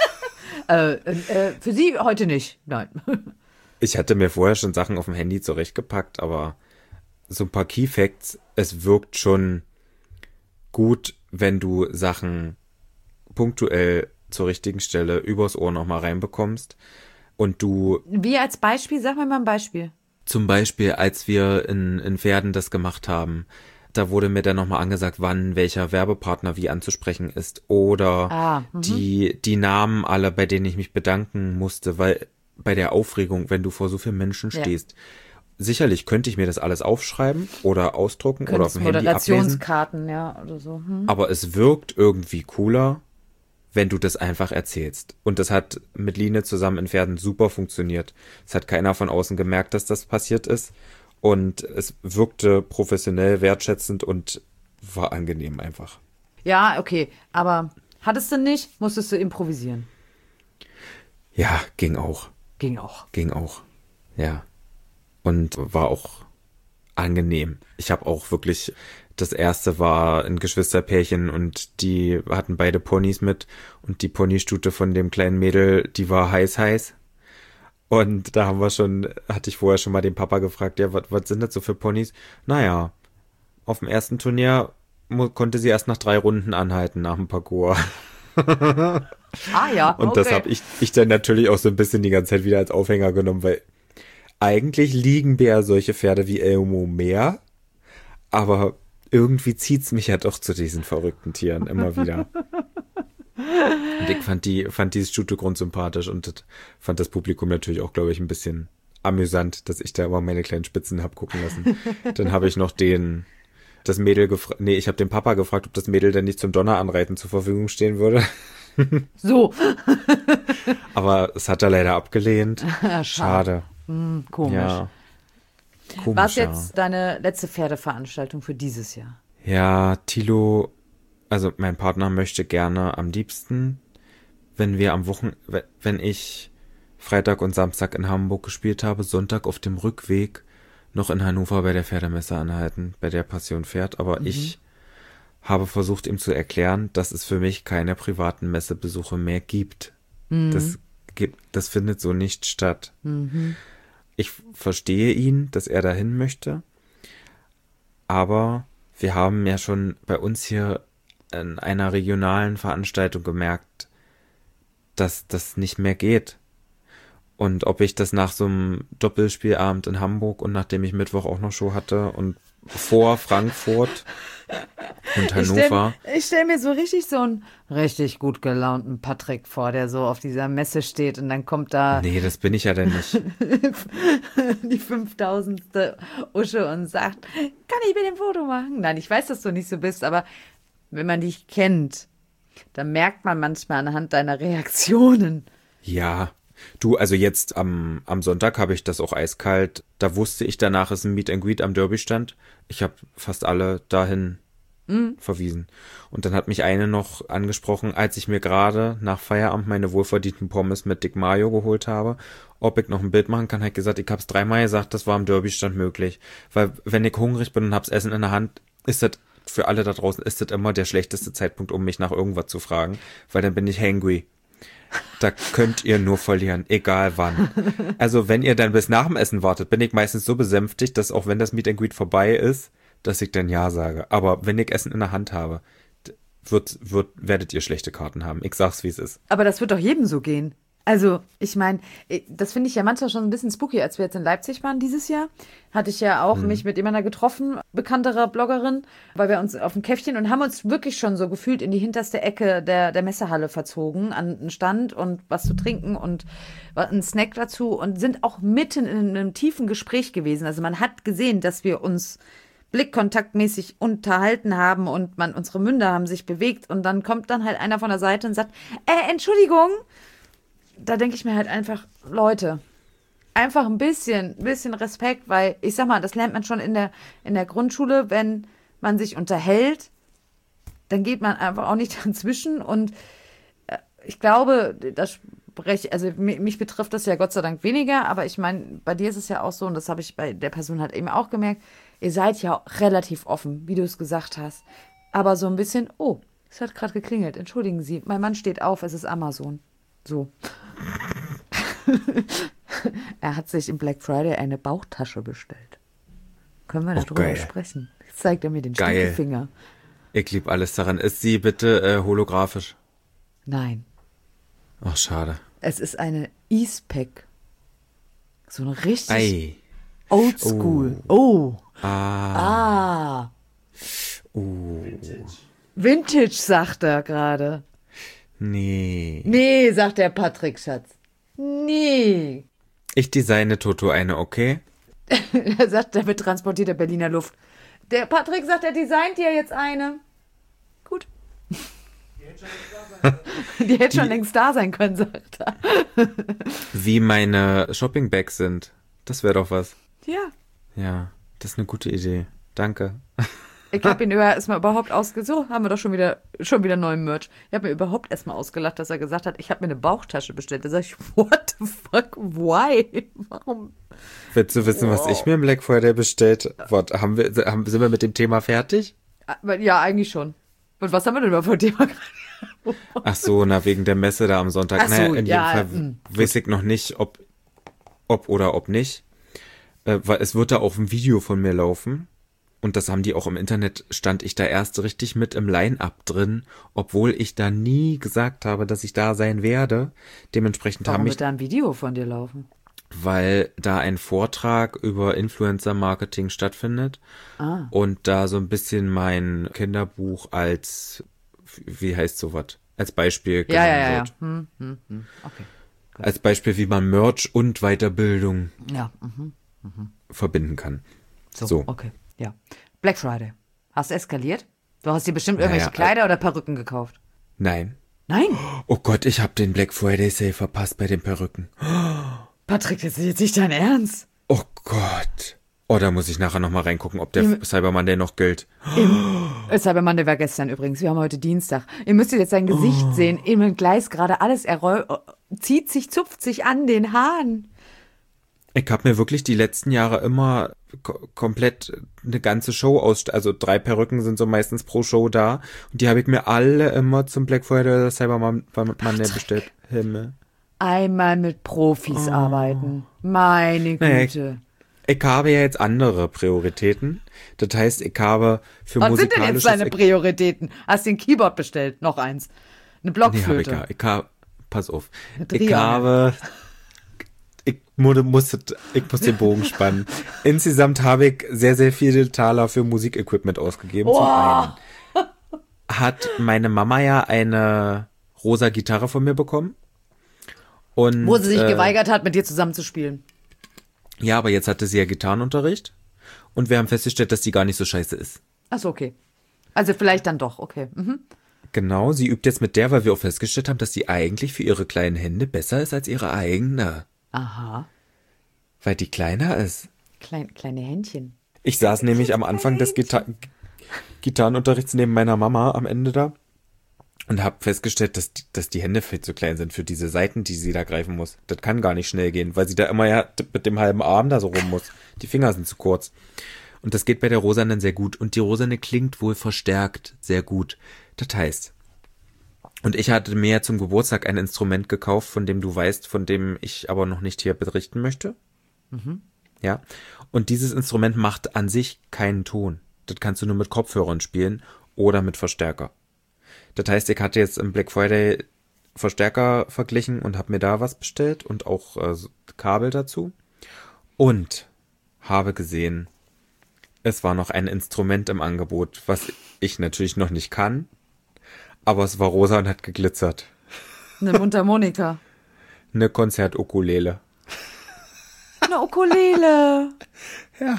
Für sie heute nicht. Nein. Ich hatte mir vorher schon Sachen auf dem Handy zurechtgepackt, aber so ein paar Key Facts, es wirkt schon gut, wenn du Sachen punktuell zur richtigen Stelle übers Ohr nochmal reinbekommst und du Wie als Beispiel? Sag mir mal ein Beispiel. zum Beispiel, als wir in Pferden das gemacht haben, da wurde mir dann nochmal angesagt, wann welcher Werbepartner wie anzusprechen ist oder die Namen alle, bei denen ich mich bedanken musste, weil bei der Aufregung, wenn du vor so vielen Menschen stehst, sicherlich könnte ich mir das alles aufschreiben oder ausdrucken oder auf Könntest dem Handy ablesen, Moderationskarten, ja, oder so. aber es wirkt irgendwie cooler, wenn du das einfach erzählst. Und das hat mit Line zusammen in Pferden super funktioniert. Es hat keiner von außen gemerkt, dass das passiert ist. Und es wirkte professionell, wertschätzend und war angenehm einfach. Ja, okay. Aber hattest du nicht, musstest du improvisieren. Ja, ging auch. Ging auch. Ging auch. Ja. Und war auch angenehm. Ich habe auch wirklich, das erste war ein Geschwisterpärchen und die hatten beide Ponys mit und die Ponystute von dem kleinen Mädel, die war heiß. Und da hatte ich vorher schon mal den Papa gefragt, ja, was sind das so für Ponys? Naja, auf dem ersten Turnier konnte sie erst nach 3 Runden anhalten nach dem Parcours. Ah ja, Und das habe ich dann natürlich auch so ein bisschen die ganze Zeit wieder als Aufhänger genommen, weil eigentlich liegen mir ja solche Pferde wie Elmo mehr, aber irgendwie zieht's mich ja doch zu diesen verrückten Tieren immer wieder. Und ich fand dieses Stute grundsympathisch und fand das Publikum natürlich auch, glaube ich, ein bisschen amüsant, dass ich da immer meine kleinen Spitzen hab gucken lassen. Dann habe ich noch das Mädel gefragt, nee, ich habe den Papa gefragt, ob das Mädel denn nicht zum Donneranreiten zur Verfügung stehen würde. So. Aber es hat er leider abgelehnt. Schade. Komisch. Ja. Komisch, War es jetzt deine letzte Pferdeveranstaltung für dieses Jahr? Ja, Thilo, also mein Partner möchte gerne am liebsten, wenn ich Freitag und Samstag in Hamburg gespielt habe, Sonntag auf dem Rückweg noch in Hannover bei der Pferdemesse anhalten, bei der Passion Pferd. Aber ich habe versucht, ihm zu erklären, dass es für mich keine privaten Messebesuche mehr gibt. Das findet so nicht statt. Ich verstehe ihn, dass er dahin möchte, aber wir haben ja schon bei uns hier in einer regionalen Veranstaltung gemerkt, dass das nicht mehr geht. Und ob ich das nach so einem Doppelspielabend in Hamburg und nachdem ich Mittwoch auch noch Show hatte und vor Frankfurt und Hannover. Ich stell mir so einen richtig gut gelaunten Patrick vor, der so auf dieser Messe steht und dann kommt da Nee, das bin ich ja denn nicht. die 5000. Usche und sagt, kann ich mit dem Foto machen? Nein, ich weiß, dass du nicht so bist, aber wenn man dich kennt, dann merkt man manchmal anhand deiner Reaktionen. Ja, du, also jetzt am Sonntag habe ich das auch eiskalt. Da wusste ich, danach ist ein Meet and Greet am Derby-Stand. Ich habe fast alle dahin verwiesen. Und dann hat mich eine noch angesprochen, als ich mir gerade nach Feierabend meine wohlverdienten Pommes mit Dick Mayo geholt habe, ob ich noch ein Bild machen kann, hat gesagt, ich habe es 3-mal gesagt, das war am Derby-Stand möglich. Weil wenn ich hungrig bin und hab's Essen in der Hand, ist das für alle da draußen, ist das immer der schlechteste Zeitpunkt, um mich nach irgendwas zu fragen, weil dann bin ich hangry. Da könnt ihr nur verlieren, egal wann. Also wenn ihr dann bis nach dem Essen wartet, bin ich meistens so besänftigt, dass auch wenn das Meet and Greet vorbei ist, dass ich dann Ja sage. Aber wenn ich Essen in der Hand habe, werdet ihr schlechte Karten haben. Ich sag's, wie es ist. Aber das wird doch jedem so gehen. Also, ich meine, das finde ich ja manchmal schon ein bisschen spooky. Als wir jetzt in Leipzig waren dieses Jahr, hatte ich ja auch mich mit jemandem getroffen, bekannterer Bloggerin, weil wir uns auf ein Käffchen und haben uns wirklich schon so gefühlt in die hinterste Ecke der Messehalle verzogen, an einen Stand und was zu trinken und einen Snack dazu und sind auch mitten in einem tiefen Gespräch gewesen. Also man hat gesehen, dass wir uns blickkontaktmäßig unterhalten haben und unsere Münder haben sich bewegt und dann kommt dann halt einer von der Seite und sagt, Entschuldigung. Da denke ich mir halt einfach, Leute, einfach ein bisschen Respekt, weil ich sag mal, das lernt man schon in der Grundschule, wenn man sich unterhält, dann geht man einfach auch nicht dazwischen und ich glaube, mich betrifft das ja Gott sei Dank weniger, aber ich meine, bei dir ist es ja auch so und das habe ich bei der Person halt eben auch gemerkt, ihr seid ja relativ offen, wie du es gesagt hast, aber so ein bisschen, oh, es hat gerade geklingelt, entschuldigen Sie, mein Mann steht auf, es ist Amazon. So. Er hat sich im Black Friday eine Bauchtasche bestellt. Können wir darüber sprechen? Jetzt zeigt er mir den Stinkefinger. Ich liebe alles daran. Ist sie bitte holographisch? Nein. Ach, schade. Es ist eine E-Spec. So eine richtig Oldschool. Oh. Vintage, sagt er gerade. Nee, sagt der Patrick, Schatz. Nee. Ich designe Toto eine, okay? Er sagt, damit transportiert der Berliner Luft. Der Patrick sagt, er designt dir jetzt eine. Gut. Die hätte schon längst da sein können, sagt er. Wie meine Shopping-Bags sind. Das wäre doch was. Ja. Ja, das ist eine gute Idee. Danke. Ich habe ihn erstmal überhaupt so haben wir doch schon wieder neuen Merch. Ich habe mir überhaupt erstmal ausgelacht, dass er gesagt hat, ich habe mir eine Bauchtasche bestellt. Da sage ich, what the fuck, why? Warum? Willst du wissen, was ich mir im Black Friday bestellt? Sind wir mit dem Thema fertig? Ja, eigentlich schon. Und was haben wir denn überhaupt für ein Thema gerade? Ach so, wegen der Messe da am Sonntag. Ach so, naja, in jedem Fall weiß ich noch nicht, ob oder ob nicht. Weil es wird da auch ein Video von mir laufen. Und das haben die auch im Internet, stand ich da erst richtig mit im Line-Up drin, obwohl ich da nie gesagt habe, dass ich da sein werde. Dementsprechend Warum wird da ein Video von dir laufen? Weil da ein Vortrag über Influencer-Marketing stattfindet. Und da so ein bisschen mein Kinderbuch als, wie heißt sowas? als Beispiel Ja. wird. Okay. Als Beispiel, wie man Merch und Weiterbildung Ja. verbinden kann. So, okay. Ja. Black Friday. Hast du eskaliert? Du hast dir bestimmt Naja, irgendwelche Kleider oder Perücken gekauft. Nein. Nein. Oh Gott, ich habe den Black Friday Sale verpasst bei den Perücken. Patrick, das ist jetzt nicht dein Ernst. Oh Gott. Oh, da muss ich nachher nochmal reingucken, ob der Cyber Monday noch gilt. Cyber Monday war gestern übrigens. Wir haben heute Dienstag. Ihr müsstet jetzt sein Gesicht sehen. Im Gleis gerade alles zieht sich, zupft sich an den Haaren. Ich habe mir wirklich die letzten Jahre immer komplett eine ganze Show also 3 Perücken sind so meistens pro Show da. Und die habe ich mir alle immer zum Black Friday oder Cyber Monday bestellt. Himmel. Einmal mit Profis arbeiten. Meine Güte. Ich habe ja jetzt andere Prioritäten. Das heißt, ich habe für Was sind denn musikalisches... jetzt deine Prioritäten? Hast du ein Keyboard bestellt? Noch eins. Eine Blockflöte. Pass auf. Triangel. Ich muss den Bogen spannen. Insgesamt habe ich sehr, sehr viele Taler für Musikequipment ausgegeben. Oh. Zum einen hat meine Mama ja eine rosa Gitarre von mir bekommen. Und, Wo sie sich geweigert hat, mit dir zusammenzuspielen. Ja, aber jetzt hatte sie ja Gitarrenunterricht. Und wir haben festgestellt, dass die gar nicht so scheiße ist. Achso, okay. Also vielleicht dann doch, okay. Genau, sie übt jetzt mit der, weil wir auch festgestellt haben, dass die eigentlich für ihre kleinen Hände besser ist als ihre eigene. Aha. Weil die kleiner ist. Kleine Händchen. Ich saß nämlich am Anfang des Gitarrenunterrichts neben meiner Mama am Ende da und habe festgestellt, dass die Hände viel zu klein sind für diese Saiten, die sie da greifen muss. Das kann gar nicht schnell gehen, weil sie da immer ja mit dem halben Arm da so rum muss. Die Finger sind zu kurz. Und das geht bei der Rosanen sehr gut. Und die Rosane klingt wohl verstärkt sehr gut. Das heißt, und ich hatte mir zum Geburtstag ein Instrument gekauft, von dem du weißt, von dem ich aber noch nicht hier berichten möchte. Ja. Und dieses Instrument macht an sich keinen Ton. Das kannst du nur mit Kopfhörern spielen oder mit Verstärker. Das heißt, ich hatte jetzt im Black Friday Verstärker verglichen und habe mir da was bestellt und auch Kabel dazu. Und habe gesehen, es war noch ein Instrument im Angebot, was ich natürlich noch nicht kann, aber es war rosa und hat geglitzert. Eine Mundharmonika. Eine Konzertukulele. Eine Ukulele. Ja.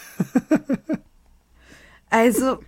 Also,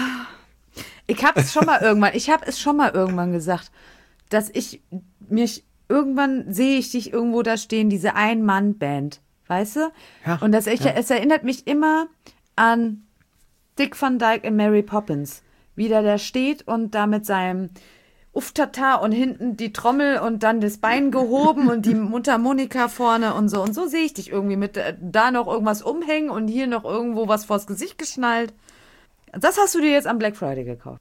ich habe es schon mal irgendwann gesagt, dass irgendwann sehe ich dich irgendwo da stehen, diese Ein-Mann-Band, weißt du? Ja, Und es erinnert mich immer an Dick Van Dyke in Mary Poppins, wie der da steht und da mit seinem Uftata und hinten die Trommel und dann das Bein gehoben und die Mundharmonika vorne und so. Und so sehe ich dich irgendwie mit da noch irgendwas umhängen und hier noch irgendwo was vors Gesicht geschnallt. Das hast du dir jetzt am Black Friday gekauft.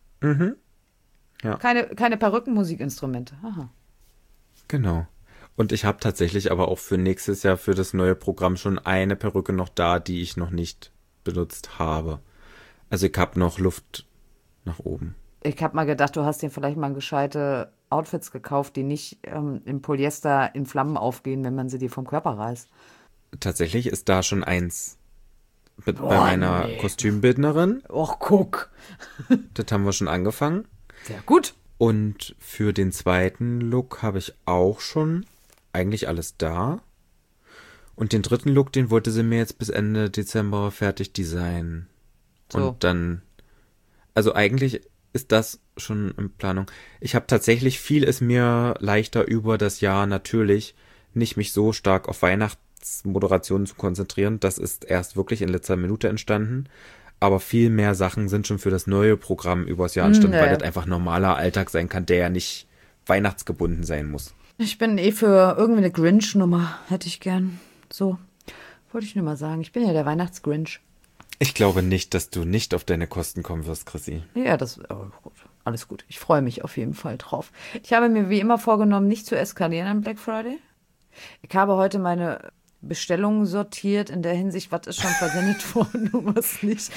Ja. Keine Perücken, Musikinstrumente. Aha. Genau. Und ich habe tatsächlich aber auch für nächstes Jahr für das neue Programm schon eine Perücke noch da, die ich noch nicht benutzt habe. Also ich habe noch Luft nach oben. Ich habe mal gedacht, du hast dir vielleicht mal gescheite Outfits gekauft, die nicht im Polyester in Flammen aufgehen, wenn man sie dir vom Körper reißt. Tatsächlich ist da schon eins bei meiner Kostümbildnerin. Och, guck. Das haben wir schon angefangen. Sehr gut. Und für den zweiten Look habe ich auch schon eigentlich alles da. Und den dritten Look, den wollte sie mir jetzt bis Ende Dezember fertig designen. So. Und dann, also eigentlich ist das schon in Planung. Ich habe tatsächlich ist mir leichter über das Jahr natürlich nicht mich so stark auf Weihnachtsmoderationen zu konzentrieren. Das ist erst wirklich in letzter Minute entstanden. Aber viel mehr Sachen sind schon für das neue Programm übers Jahr entstanden, weil das einfach normaler Alltag sein kann, der ja nicht weihnachtsgebunden sein muss. Ich bin für irgendwie eine Grinch-Nummer, hätte ich gern. So, wollte ich nur mal sagen. Ich bin ja der Weihnachtsgrinch. Ich glaube nicht, dass du nicht auf deine Kosten kommen wirst, Chrissy. Ja, gut. Alles gut. Ich freue mich auf jeden Fall drauf. Ich habe mir wie immer vorgenommen, nicht zu eskalieren am Black Friday. Ich habe heute meine Bestellungen sortiert in der Hinsicht, was ist schon versendet worden und was nicht.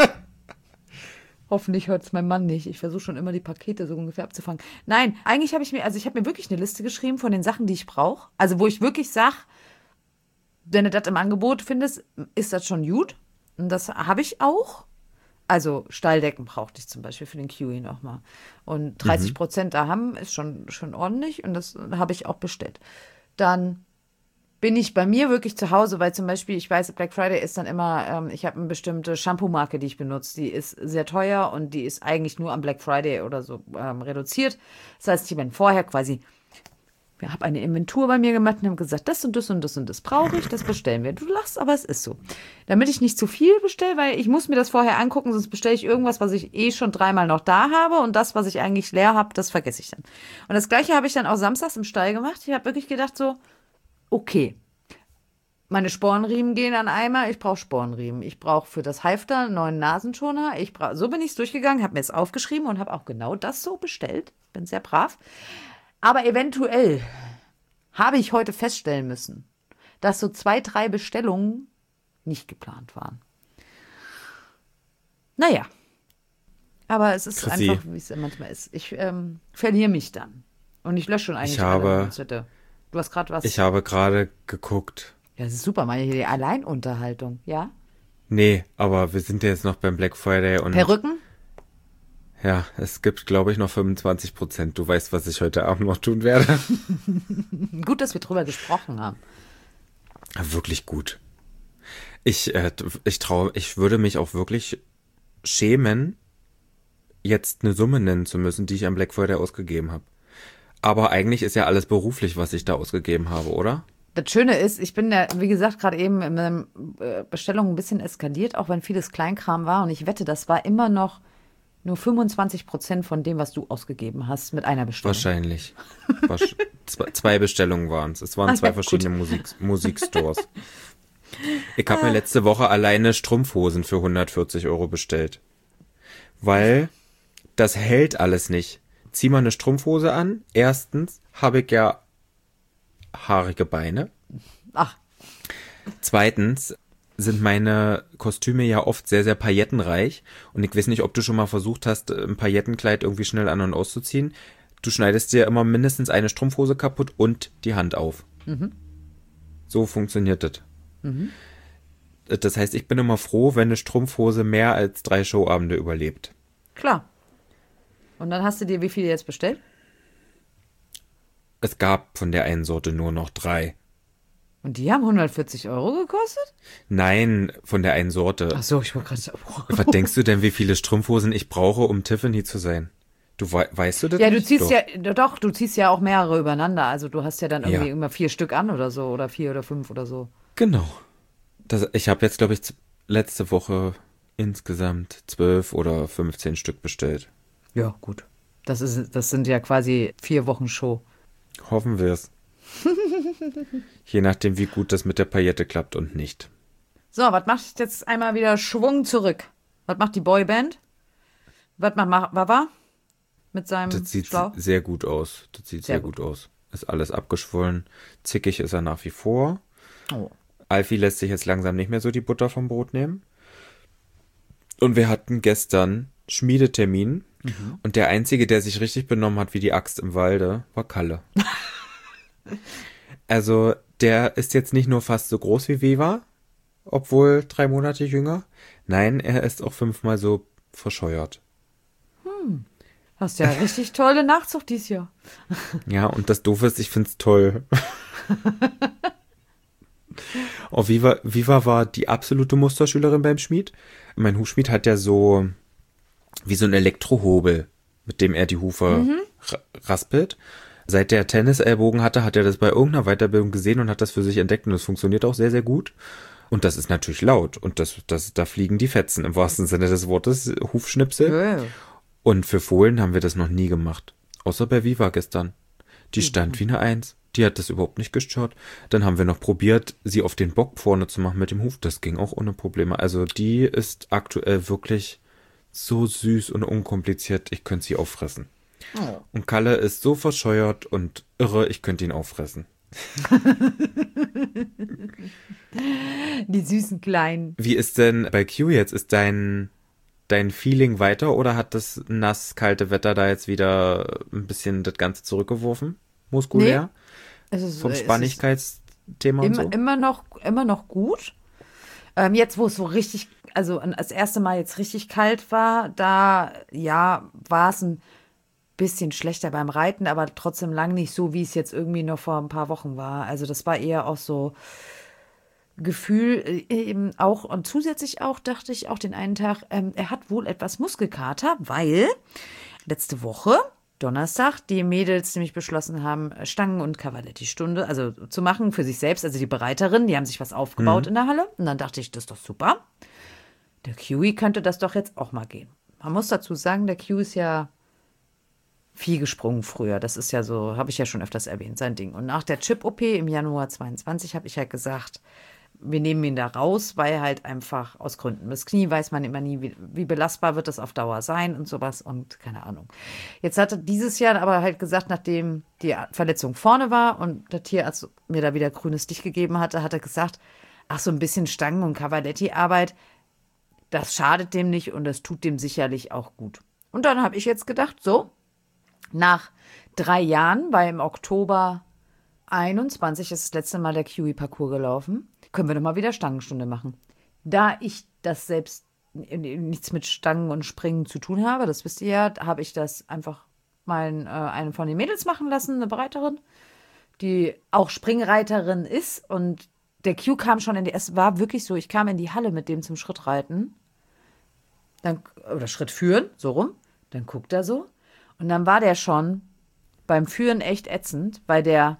Hoffentlich hört es mein Mann nicht. Ich versuche schon immer die Pakete so ungefähr abzufangen. Nein, eigentlich habe ich mir wirklich eine Liste geschrieben von den Sachen, die ich brauche. Also wo ich wirklich sage, wenn du das im Angebot findest, ist das schon gut. Und das habe ich auch. Also Stahldecken brauchte ich zum Beispiel für den Kiwi nochmal. Und 30% da haben, ist schon ordentlich und das habe ich auch bestellt. Dann bin ich bei mir wirklich zu Hause, weil zum Beispiel, ich weiß, Black Friday ist dann immer, ich habe eine bestimmte Shampoo-Marke, die ich benutze. Die ist sehr teuer und die ist eigentlich nur am Black Friday oder so reduziert. Das heißt, ich bin vorher quasi, ich habe eine Inventur bei mir gemacht und habe gesagt, das und das und das und das brauche ich, das bestellen wir. Du lachst, aber es ist so. Damit ich nicht zu viel bestelle, weil ich muss mir das vorher angucken, sonst bestelle ich irgendwas, was ich eh schon 3-mal noch da habe und das, was ich eigentlich leer habe, das vergesse ich dann. Und das Gleiche habe ich dann auch samstags im Stall gemacht. Ich habe wirklich gedacht so, okay, meine Spornriemen gehen an Eimer, ich brauche Spornriemen. Ich brauche für das Halfter einen neuen Nasenschoner. So bin ich es durchgegangen, habe mir es aufgeschrieben und habe auch genau das so bestellt. Bin sehr brav. Aber eventuell habe ich heute feststellen müssen, dass so 2, 3 Bestellungen nicht geplant waren. Naja, aber es ist Chrissy, einfach, wie es manchmal ist. Ich verliere mich dann. Und ich lösche schon eigentlich alle Konzerte. Du hast gerade was. Ich habe gerade geguckt. Ja, das ist super, meine hier die Alleinunterhaltung, ja? Nee, aber wir sind ja jetzt noch beim Black Friday und Perücken? ja, es gibt, glaube ich, noch 25%. Du weißt, was ich heute Abend noch tun werde. Gut, dass wir drüber gesprochen haben. Wirklich gut. Ich würde mich auch wirklich schämen, jetzt eine Summe nennen zu müssen, die ich am Black Friday ausgegeben habe. Aber eigentlich ist ja alles beruflich, was ich da ausgegeben habe, oder? Das Schöne ist, ich bin ja, wie gesagt, gerade eben in meiner Bestellung ein bisschen eskaliert, auch wenn vieles Kleinkram war. Und ich wette, das war immer noch nur 25% von dem, was du ausgegeben hast, mit einer Bestellung. Wahrscheinlich. 2 Bestellungen waren es. Es waren 2 verschiedene Musikstores. Ich habe mir letzte Woche alleine Strumpfhosen für 140 € bestellt. Weil das hält alles nicht. Zieh mal eine Strumpfhose an. Erstens habe ich ja haarige Beine. Ach. Zweitens sind meine Kostüme ja oft sehr, sehr paillettenreich. Und ich weiß nicht, ob du schon mal versucht hast, ein Paillettenkleid irgendwie schnell an- und auszuziehen. Du schneidest dir immer mindestens eine Strumpfhose kaputt und die Hand auf. So funktioniert das. Das heißt, ich bin immer froh, wenn eine Strumpfhose mehr als 3 Showabende überlebt. Klar. Und dann hast du dir wie viele jetzt bestellt? Es gab von der einen Sorte nur noch 3. Und die haben 140 € gekostet? Nein, von der einen Sorte. Ach so, ich wollte gerade sagen. Was denkst du denn, wie viele Strumpfhosen ich brauche, um Tiffany zu sein? Du weißt du das Ja, nicht? du ziehst Doch. du ziehst ja auch mehrere übereinander. Also du hast ja dann irgendwie immer 4 Stück an oder so oder 4 oder 5 oder so. Genau. Ich habe jetzt, glaube ich, letzte Woche insgesamt 12 oder 15 Stück bestellt. Ja, gut. Das sind ja quasi 4 Wochen Show. Hoffen wir es. Je nachdem, wie gut das mit der Paillette klappt und nicht. So, was macht jetzt einmal wieder Schwung zurück? Was macht die Boyband? Was macht Wawa mit seinem Das sieht Schlauch? sehr gut aus. Das sieht sehr gut aus. Ist alles abgeschwollen. Zickig ist er nach wie vor. Oh. Alfie lässt sich jetzt langsam nicht mehr so die Butter vom Brot nehmen. Und wir hatten gestern Schmiedetermin. Und der Einzige, der sich richtig benommen hat wie die Axt im Walde, war Kalle. Also, der ist jetzt nicht nur fast so groß wie Viva, obwohl 3 Monate jünger. Nein, er ist auch 5-mal so verscheuert. Hast ja richtig tolle Nachzucht dieses Jahr. Ja, und das Doofe ist, ich find's toll. Oh, Viva war die absolute Musterschülerin beim Schmied. Mein Hufschmied hat ja so wie so ein Elektrohobel, mit dem er die Hufe raspelt. Seit der Tennisellbogen hatte, hat er das bei irgendeiner Weiterbildung gesehen und hat das für sich entdeckt und das funktioniert auch sehr, sehr gut. Und das ist natürlich laut und da fliegen die Fetzen im wahrsten Sinne des Wortes, Hufschnipsel. Ja. Und für Fohlen haben wir das noch nie gemacht. Außer bei Viva gestern. Die stand wie eine 1. Die hat das überhaupt nicht gestört. Dann haben wir noch probiert, sie auf den Bock vorne zu machen mit dem Huf. Das ging auch ohne Probleme. Also die ist aktuell wirklich so süß und unkompliziert. Ich könnte sie auffressen. Oh. Und Kalle ist so verscheuert und irre, ich könnte ihn auffressen. Die süßen Kleinen. Wie ist denn bei Q jetzt? Ist dein Feeling weiter oder hat das nass-kalte Wetter da jetzt wieder ein bisschen das Ganze zurückgeworfen? Muskulär? Nee, vom Spannigkeitsthema und so? Immer noch gut. Jetzt, wo es so richtig also das erste Mal jetzt richtig kalt war, da ja, war es ein bisschen schlechter beim Reiten, aber trotzdem lang nicht so, wie es jetzt irgendwie noch vor ein paar Wochen war. Also das war eher auch so Gefühl, eben auch und zusätzlich auch dachte ich auch den einen Tag, er hat wohl etwas Muskelkater, weil letzte Woche, Donnerstag, die Mädels nämlich beschlossen haben, Stangen- und Cavaletti-Stunde, also zu machen für sich selbst, also die Bereiterinnen, die haben sich was aufgebaut in der Halle. Und dann dachte ich, das ist doch super. Der Kiwi könnte das doch jetzt auch mal gehen. Man muss dazu sagen, der Q ist ja viel gesprungen früher. Das ist ja so, habe ich ja schon öfters erwähnt, sein Ding. Und nach der Chip-OP im Januar 22 habe ich halt gesagt, wir nehmen ihn da raus, weil halt einfach aus Gründen. Das Knie weiß man immer nie, wie belastbar wird das auf Dauer sein und sowas und keine Ahnung. Jetzt hat er dieses Jahr aber halt gesagt, nachdem die Verletzung vorne war und der Tierarzt mir da wieder grünes Licht gegeben hatte, hat er gesagt, ach, so ein bisschen Stangen- und Cavaletti-Arbeit, das schadet dem nicht und das tut dem sicherlich auch gut. Und dann habe ich jetzt gedacht, so, nach 3 Jahren, weil im Oktober 21 ist das letzte Mal der Kiwi-Parcours gelaufen, können wir doch mal wieder Stangenstunde machen. Da ich das selbst nichts mit Stangen und Springen zu tun habe, das wisst ihr ja, habe ich das einfach mal einen von den Mädels machen lassen, eine Bereiterin, die auch Springreiterin ist. Und der Q kam schon es war wirklich so, ich kam in die Halle mit dem zum Schrittreiten, oder Schritt führen, so rum, dann guckt er so. Und dann war der schon beim Führen echt ätzend, weil der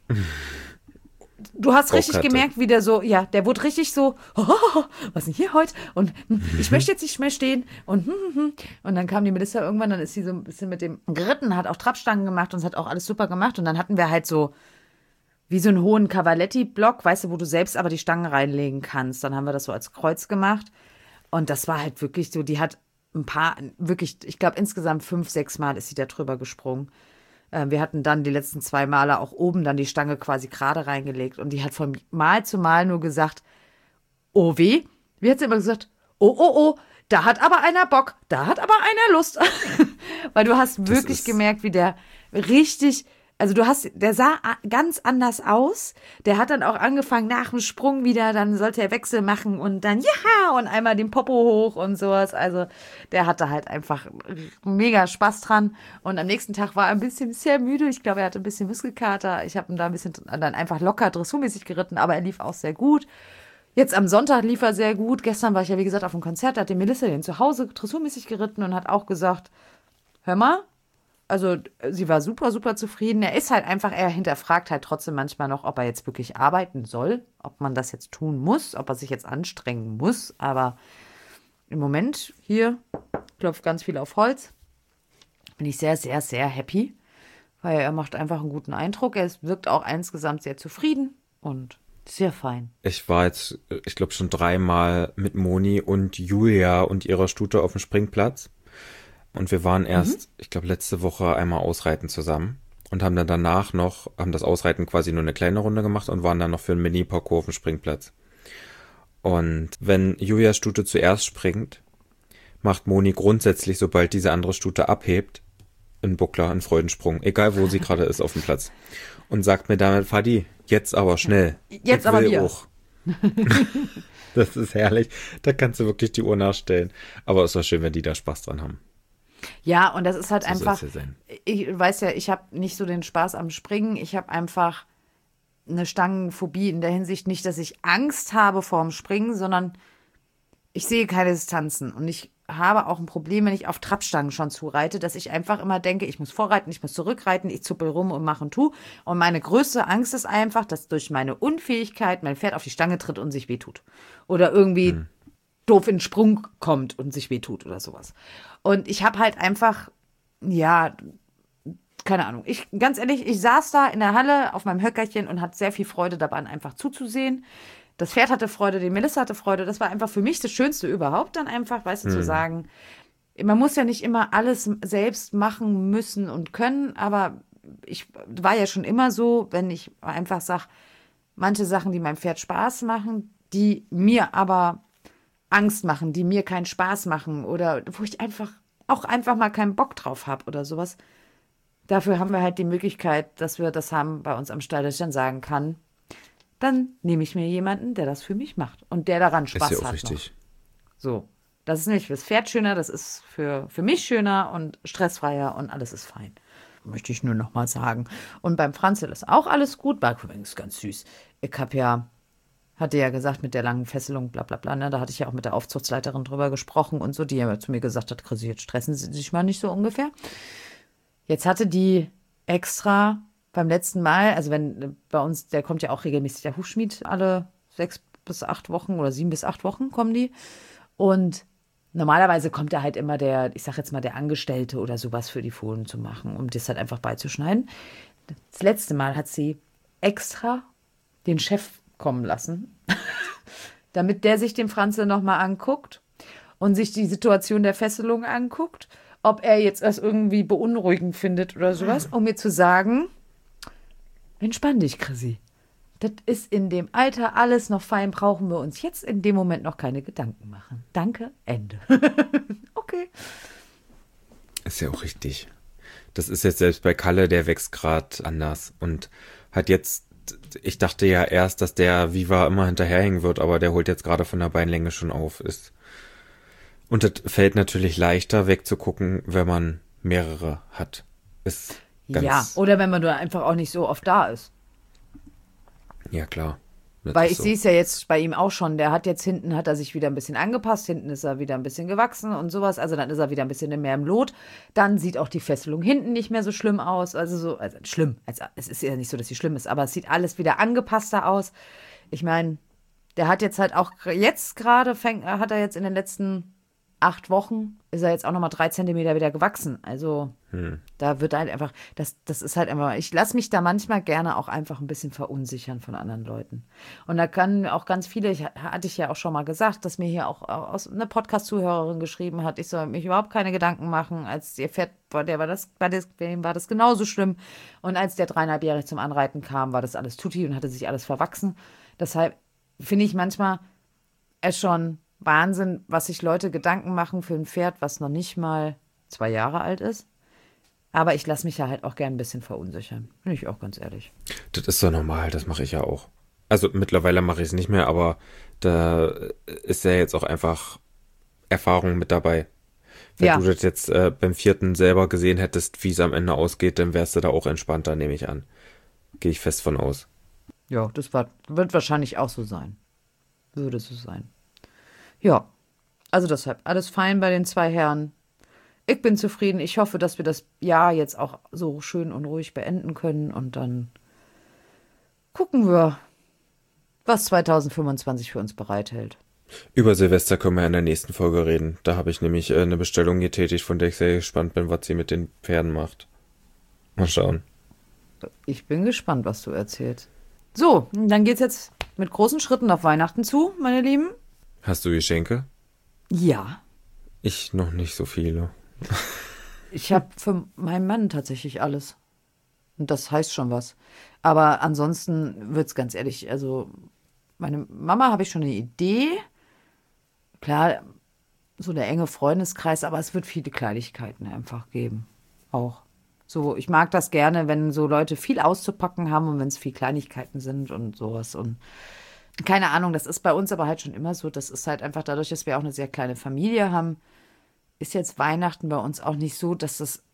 du hast richtig gemerkt, wie der so, ja, der wurde richtig so, was ist denn hier heute? Und ich möchte jetzt nicht mehr stehen. Und dann kam die Melissa irgendwann, dann ist sie so ein bisschen mit dem geritten, hat auch Trabstangen gemacht und es hat auch alles super gemacht. Und dann hatten wir halt so wie so einen hohen Cavaletti-Block, weißt du, wo du selbst aber die Stangen reinlegen kannst. Dann haben wir das so als Kreuz gemacht. Und das war halt wirklich so, die hat wirklich, ich glaube insgesamt 5, 6 Mal ist sie da drüber gesprungen. Wir hatten dann die letzten 2 Male auch oben dann die Stange quasi gerade reingelegt. Und die hat von Mal zu Mal nur gesagt, oh weh. Wie hat sie immer gesagt? Oh, da hat aber einer Bock, da hat aber einer Lust. Weil du hast wirklich gemerkt, wie der richtig, also der sah ganz anders aus. Der hat dann auch angefangen nach dem Sprung wieder, dann sollte er Wechsel machen und dann ja und einmal den Popo hoch und sowas. Also der hatte halt einfach mega Spaß dran. Und am nächsten Tag war er ein bisschen sehr müde. Ich glaube, er hatte ein bisschen Muskelkater. Ich habe ihn da ein bisschen dann einfach locker dressurmäßig geritten, aber er lief auch sehr gut. Jetzt am Sonntag lief er sehr gut. Gestern war ich ja, wie gesagt, auf einem Konzert. Da hat die Melissa den zu Hause dressurmäßig geritten und hat auch gesagt, hör mal, also sie war super, super zufrieden. Er ist halt einfach, er hinterfragt halt trotzdem manchmal noch, ob er jetzt wirklich arbeiten soll, ob man das jetzt tun muss, ob er sich jetzt anstrengen muss. Aber im Moment hier klopft ganz viel auf Holz. Bin ich sehr, sehr, sehr happy, weil er macht einfach einen guten Eindruck. Er wirkt auch insgesamt sehr zufrieden und sehr fein. Ich war jetzt, ich glaube, schon 3-mal mit Moni und Julia und ihrer Stute auf dem Springplatz. Und wir waren erst, ich glaube, letzte Woche einmal ausreiten zusammen und haben dann danach haben das Ausreiten quasi nur eine kleine Runde gemacht und waren dann noch für einen Mini-Parcours auf dem Springplatz. Und wenn Julias Stute zuerst springt, macht Moni grundsätzlich, sobald diese andere Stute abhebt, einen Buckler, einen Freudensprung, egal wo sie gerade ist auf dem Platz. Und sagt mir damit, Fadi, jetzt aber schnell. Jetzt aber wir. Auch. Das ist herrlich. Da kannst du wirklich die Uhr nachstellen. Aber es war schön, wenn die da Spaß dran haben. Ja, und das ist halt So einfach, soll's ja sein. ich weiß ja, ich habe nicht so den Spaß am Springen. Ich habe einfach eine Stangenphobie in der Hinsicht nicht, dass ich Angst habe vor dem Springen, sondern ich sehe keine Distanzen. Und ich habe auch ein Problem, wenn ich auf Trabstangen schon zureite, dass ich einfach immer denke, ich muss vorreiten, ich muss zurückreiten, ich zuppel rum und mache und tu. Und meine größte Angst ist einfach, dass durch meine Unfähigkeit mein Pferd auf die Stange tritt und sich wehtut. Oder irgendwie doof in den Sprung kommt und sich wehtut oder sowas. Und ich habe halt einfach, ja, keine Ahnung. Ganz ehrlich, ich saß da in der Halle auf meinem Höckerchen und hatte sehr viel Freude daran, einfach zuzusehen. Das Pferd hatte Freude, die Melissa hatte Freude. Das war einfach für mich das Schönste überhaupt, dann einfach, weißt du, zu sagen, man muss ja nicht immer alles selbst machen müssen und können, aber ich war ja schon immer so, wenn ich einfach sage, manche Sachen, die meinem Pferd Spaß machen, die mir aber Angst machen, die mir keinen Spaß machen oder wo ich einfach mal keinen Bock drauf habe oder sowas. Dafür haben wir halt die Möglichkeit, dass wir das haben bei uns am Stall, dass ich dann sagen kann, dann nehme ich mir jemanden, der das für mich macht und der daran Spaß hat. Ist ja auch richtig. So. Das ist nämlich fürs Pferd schöner, das ist für mich schöner und stressfreier und alles ist fein. Möchte ich nur noch mal sagen. Und beim Franzl ist auch alles gut. War übrigens ganz süß. Ich habe ja, hatte ja gesagt, mit der langen Fesselung, bla bla bla, ne? Da hatte ich ja auch mit der Aufzuchtsleiterin drüber gesprochen und so, die ja zu mir gesagt hat, Chrissy, jetzt stressen Sie sich mal nicht so ungefähr. Jetzt hatte die extra beim letzten Mal, also wenn bei uns, der kommt ja auch regelmäßig der Hufschmied, alle 6 bis 8 Wochen oder 7 bis 8 Wochen kommen die. Und normalerweise kommt da halt immer der, ich sag jetzt mal, der Angestellte oder sowas für die Fohlen zu machen, um das halt einfach beizuschneiden. Das letzte Mal hat sie extra den Chef kommen lassen, damit der sich den Franzl nochmal anguckt und sich die Situation der Fesselung anguckt, ob er jetzt das irgendwie beunruhigend findet oder sowas, um mir zu sagen, entspann dich, Chrissy. Das ist in dem Alter alles noch fein, brauchen wir uns jetzt in dem Moment noch keine Gedanken machen. Danke, Ende. Okay. Ist ja auch richtig. Das ist jetzt selbst bei Kalle, der wächst gerade anders und hat jetzt, ich dachte ja erst, dass der Viva immer hinterherhängen wird, aber der holt jetzt gerade von der Beinlänge schon auf. Und das fällt natürlich leichter wegzugucken, wenn man mehrere hat. Ist ganz, Ja, oder wenn man nur einfach auch nicht so oft da ist. ja klar. Das Weil ist ich so. sehe es ja jetzt bei ihm auch schon. Der hat jetzt hinten, hat er sich wieder ein bisschen angepasst. Hinten ist er wieder ein bisschen gewachsen und sowas. Also dann ist er wieder ein bisschen mehr im Lot. Dann sieht auch die Fesselung hinten nicht mehr so schlimm aus. Also schlimm. Also es ist ja nicht so, dass sie schlimm ist, aber es sieht alles wieder angepasster aus. Ich meine, der hat jetzt halt auch jetzt gerade, hat er jetzt in den letzten 8 Wochen, ist er jetzt auch nochmal 3 Zentimeter wieder gewachsen. Also da wird halt einfach, das ist halt einfach, ich lasse mich da manchmal gerne auch einfach ein bisschen verunsichern von anderen Leuten. Und da können auch ganz viele, hatte ich ja auch schon mal gesagt, dass mir hier auch eine Podcast-Zuhörerin geschrieben hat, ich soll mich überhaupt keine Gedanken machen, als ihr Pferd, dem war das genauso schlimm. Und als der 3,5-jährig zum Anreiten kam, war das alles tutti und hatte sich alles verwachsen. Deshalb finde ich manchmal es schon Wahnsinn, was sich Leute Gedanken machen für ein Pferd, was noch nicht mal 2 Jahre alt ist. Aber ich lasse mich ja halt auch gern ein bisschen verunsichern. Bin ich auch ganz ehrlich. Das ist so normal, das mache ich ja auch. Also mittlerweile mache ich es nicht mehr, aber da ist ja jetzt auch einfach Erfahrung mit dabei. Wenn Ja. du das jetzt beim 4. selber gesehen hättest, wie es am Ende ausgeht, dann wärst du da auch entspannter, nehme ich an. Gehe ich fest von aus. Ja, wird wahrscheinlich auch so sein. Würde so sein. Ja, also deshalb alles fein bei den 2 Herren. Ich bin zufrieden. Ich hoffe, dass wir das Jahr jetzt auch so schön und ruhig beenden können. Und dann gucken wir, was 2025 für uns bereithält. Über Silvester können wir in der nächsten Folge reden. Da habe ich nämlich eine Bestellung getätigt, von der ich sehr gespannt bin, was sie mit den Pferden macht. Mal schauen. Ich bin gespannt, was du erzählst. So, dann geht's jetzt mit großen Schritten auf Weihnachten zu, meine Lieben. Hast du Geschenke? Ja. Ich noch nicht so viele. Ich habe für meinen Mann tatsächlich alles. Und das heißt schon was. Aber ansonsten wird's ganz ehrlich, also meine Mama habe ich schon eine Idee. Klar, so der enge Freundeskreis, aber es wird viele Kleinigkeiten einfach geben. Auch. So, ich mag das gerne, wenn so Leute viel auszupacken haben und wenn es viel Kleinigkeiten sind und sowas. Und keine Ahnung, das ist bei uns aber halt schon immer so. Das ist halt einfach dadurch, dass wir auch eine sehr kleine Familie haben, ist jetzt Weihnachten bei uns auch nicht so, dass das.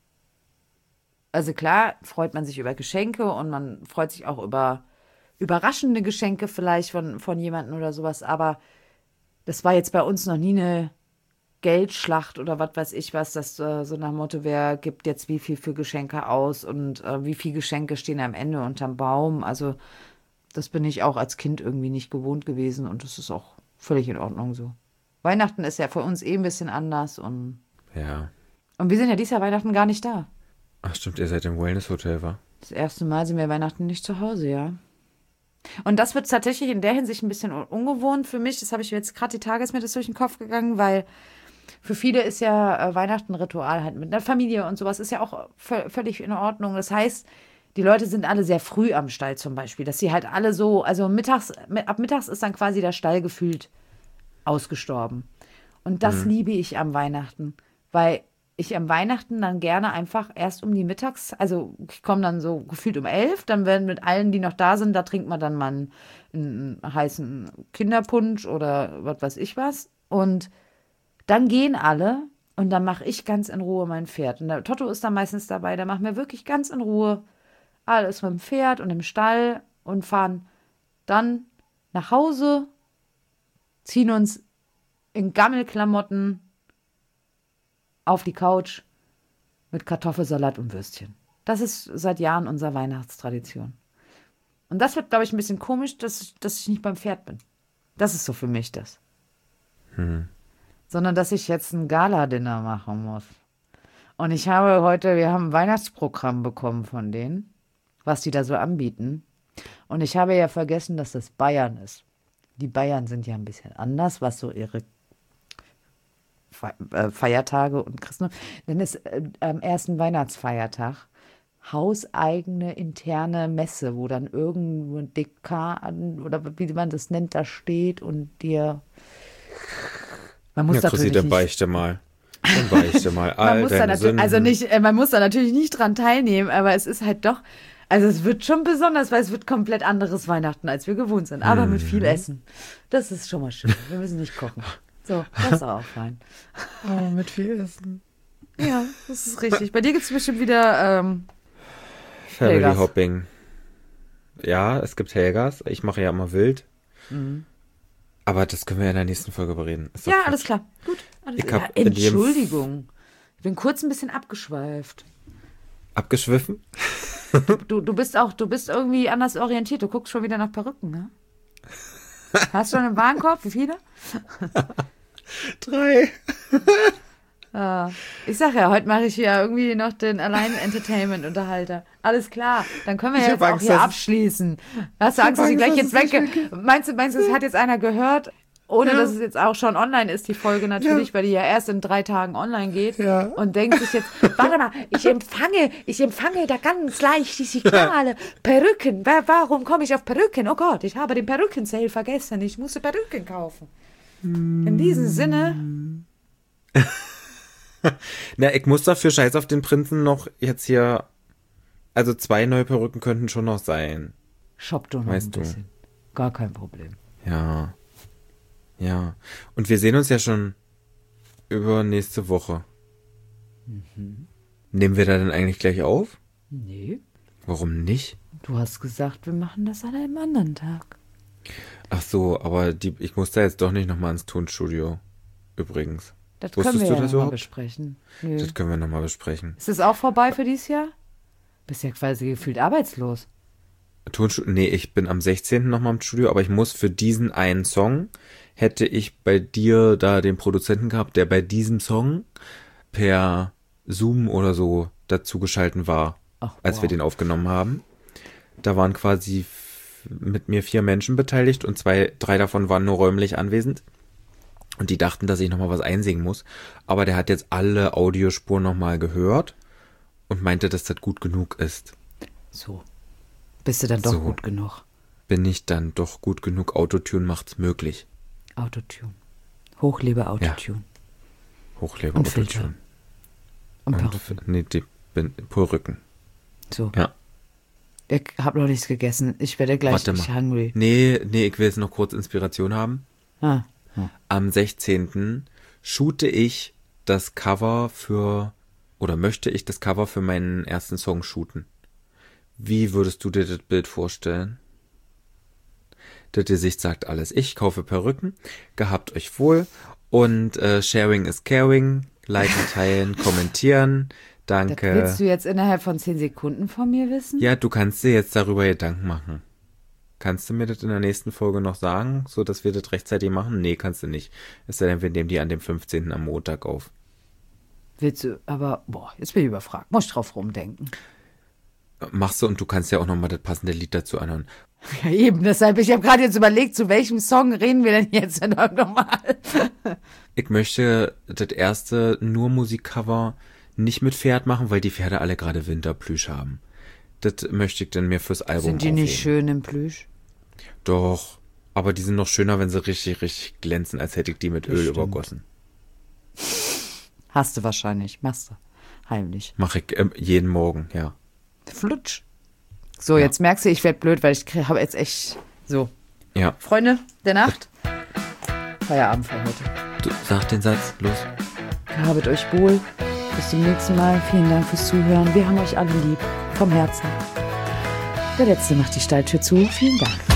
Also klar, freut man sich über Geschenke und man freut sich auch über überraschende Geschenke vielleicht von jemandem oder sowas, aber das war jetzt bei uns noch nie eine Geldschlacht oder was weiß ich was, dass so nach dem Motto, wer gibt jetzt wie viel für Geschenke aus und wie viel Geschenke stehen am Ende unterm Baum. Also das bin ich auch als Kind irgendwie nicht gewohnt gewesen und das ist auch völlig in Ordnung so. Weihnachten ist ja für uns eh ein bisschen anders und Ja. wir sind ja dieses Jahr Weihnachten gar nicht da. Ach stimmt, ihr seid im Wellness-Hotel, wa? Das erste Mal sind wir Weihnachten nicht zu Hause, ja. Und das wird tatsächlich in der Hinsicht ein bisschen ungewohnt für mich. Das habe ich jetzt gerade die Tage ist mir das durch den Kopf gegangen, weil für viele ist ja Weihnachten ein Ritual halt mit einer Familie und sowas ist ja auch völlig in Ordnung. Das heißt, die Leute sind alle sehr früh am Stall zum Beispiel, dass sie halt alle so, also ab mittags ist dann quasi der Stall gefühlt ausgestorben. Und das liebe ich am Weihnachten, weil ich am Weihnachten dann gerne einfach erst um die Mittags, also ich komme dann so gefühlt um 11, dann werden mit allen, die noch da sind, da trinkt man dann mal einen heißen Kinderpunsch oder was weiß ich was. Und Dann gehen alle und dann mache ich ganz in Ruhe mein Pferd. Und der Totto ist dann meistens dabei, der macht mir wirklich ganz in Ruhe alles mit dem Pferd und im Stall und fahren dann nach Hause, ziehen uns in Gammelklamotten auf die Couch mit Kartoffelsalat und Würstchen. Das ist seit Jahren unsere Weihnachtstradition. Und das wird, glaube ich, ein bisschen komisch, dass ich nicht beim Pferd bin. Das ist so für mich das. Sondern, dass ich jetzt ein Gala-Dinner machen muss. Und wir haben ein Weihnachtsprogramm bekommen von denen, was die da so anbieten. Und ich habe ja vergessen, dass das Bayern ist. Die Bayern sind ja ein bisschen anders, was so ihre Feiertage und Christen. Dann ist am ersten Weihnachtsfeiertag hauseigene interne Messe, wo dann irgendwo ein Dekan oder wie man das nennt, da steht und dir. Man muss natürlich dann beichte mal. Dann beichte mal all deine Sünden. Man muss da natürlich nicht dran teilnehmen, aber es ist halt doch, also es wird schon besonders, weil es wird komplett anderes Weihnachten, als wir gewohnt sind, aber mit viel Essen. Das ist schon mal schön. Wir müssen nicht kochen. So, das ist auch fein. Oh, mit viel Essen. Ja, das ist richtig. Bei dir gibt es bestimmt wieder Family Helgas. Hopping. Ja, es gibt Helgas. Ich mache ja immer wild. Aber das können wir ja in der nächsten Folge bereden. Ja, alles klar. Gut. Entschuldigung. Ich bin kurz ein bisschen abgeschweift. Abgeschwiffen? Du bist irgendwie anders orientiert. Du guckst schon wieder nach Perücken, ne? Hast du schon einen Warenkorb? Wie viele? 3. Ich sag ja, heute mache ich ja irgendwie noch den Allein-Entertainment-Unterhalter. Alles klar, dann können wir jetzt auch hier abschließen. Hast du Angst, dass ich gleich jetzt weg? Meinst du, es hat jetzt einer gehört? Ohne, dass es jetzt auch schon online ist, die Folge natürlich, weil die ja erst in 3 Tagen online geht. Ja. Und denkt sich jetzt, warte mal, ich empfange da ganz leicht die Signale. Perücken, warum komme ich auf Perücken? Oh Gott, ich habe den Perücken-Sale vergessen. Ich musste Perücken kaufen. In diesem Sinne. Na, ich muss dafür Scheiß auf den Prinzen noch jetzt hier, also 2 neue Perücken könnten schon noch sein. Shop doch noch ein bisschen. Gar kein Problem. Ja. Ja. Und wir sehen uns ja schon über nächste Woche. Nehmen wir da dann eigentlich gleich auf? Nee. Warum nicht? Du hast gesagt, wir machen das an einem anderen Tag. Ach so, aber ich muss da jetzt doch nicht nochmal ins Tonstudio. Übrigens. Das können wir ja nochmal besprechen. Nö. Das können wir nochmal besprechen. Ist das auch vorbei für dieses Jahr? Bist ja quasi gefühlt arbeitslos. Nee, ich bin am 16. nochmal im Studio, aber ich muss für diesen einen Song, hätte ich bei dir da den Produzenten gehabt, der bei diesem Song per Zoom oder so dazugeschalten war, als wir den aufgenommen haben. Da waren quasi mit mir 4 Menschen beteiligt und 3 davon waren nur räumlich anwesend. Und die dachten, dass ich nochmal was einsingen muss. Aber der hat jetzt alle Audiospuren nochmal gehört und meinte, dass das gut genug ist. So. Bist du dann doch gut genug? Bin ich dann doch gut genug? Autotune macht's möglich. Autotune. Hochlebe Autotune. Ja. Hochlebe und Autotune. Filter. Und Perücken. Nee, die Perücken. So. Ja. Ich habe noch nichts gegessen. Ich werde gleich hungry. Nee, ich will jetzt noch kurz Inspiration haben. Am 16. shoote ich das Cover möchte ich das Cover für meinen ersten Song shooten. Wie würdest du dir das Bild vorstellen? Das Gesicht sagt alles. Ich kaufe Perücken, gehabt euch wohl und sharing is caring, liken, teilen, kommentieren, danke. Das willst du jetzt innerhalb von 10 Sekunden von mir wissen? Ja, du kannst dir jetzt darüber Gedanken machen. Kannst du mir das in der nächsten Folge noch sagen, so dass wir das rechtzeitig machen? Nee, kannst du nicht. Es sei denn, wir nehmen die an dem 15. am Montag auf. Willst du, aber, jetzt bin ich überfragt. Muss ich drauf rumdenken. Machst du und du kannst ja auch nochmal das passende Lied dazu anhören. Ja, eben, deshalb, ich habe gerade jetzt überlegt, zu welchem Song reden wir denn jetzt nochmal? Ich möchte das erste nur Musikcover nicht mit Pferd machen, weil die Pferde alle gerade Winterplüsch haben. Das möchte ich dann mir fürs Album Sind die aufheben. nicht schön im Plüsch? Doch, aber die sind noch schöner, wenn sie richtig, richtig glänzen, als hätte ich die mit Öl übergossen. Hast du wahrscheinlich, machst du. Heimlich. Mach ich jeden Morgen, ja. Flutsch. So, jetzt merkst du, ich werde blöd, weil ich habe jetzt echt so. Ja. Freunde der Nacht. Feierabend für heute. Du, sag den Satz, los. Gehabet euch wohl. Bis zum nächsten Mal. Vielen Dank fürs Zuhören. Wir haben euch alle lieb. Vom Herzen. Der Letzte macht die Stalltür zu. Vielen Dank.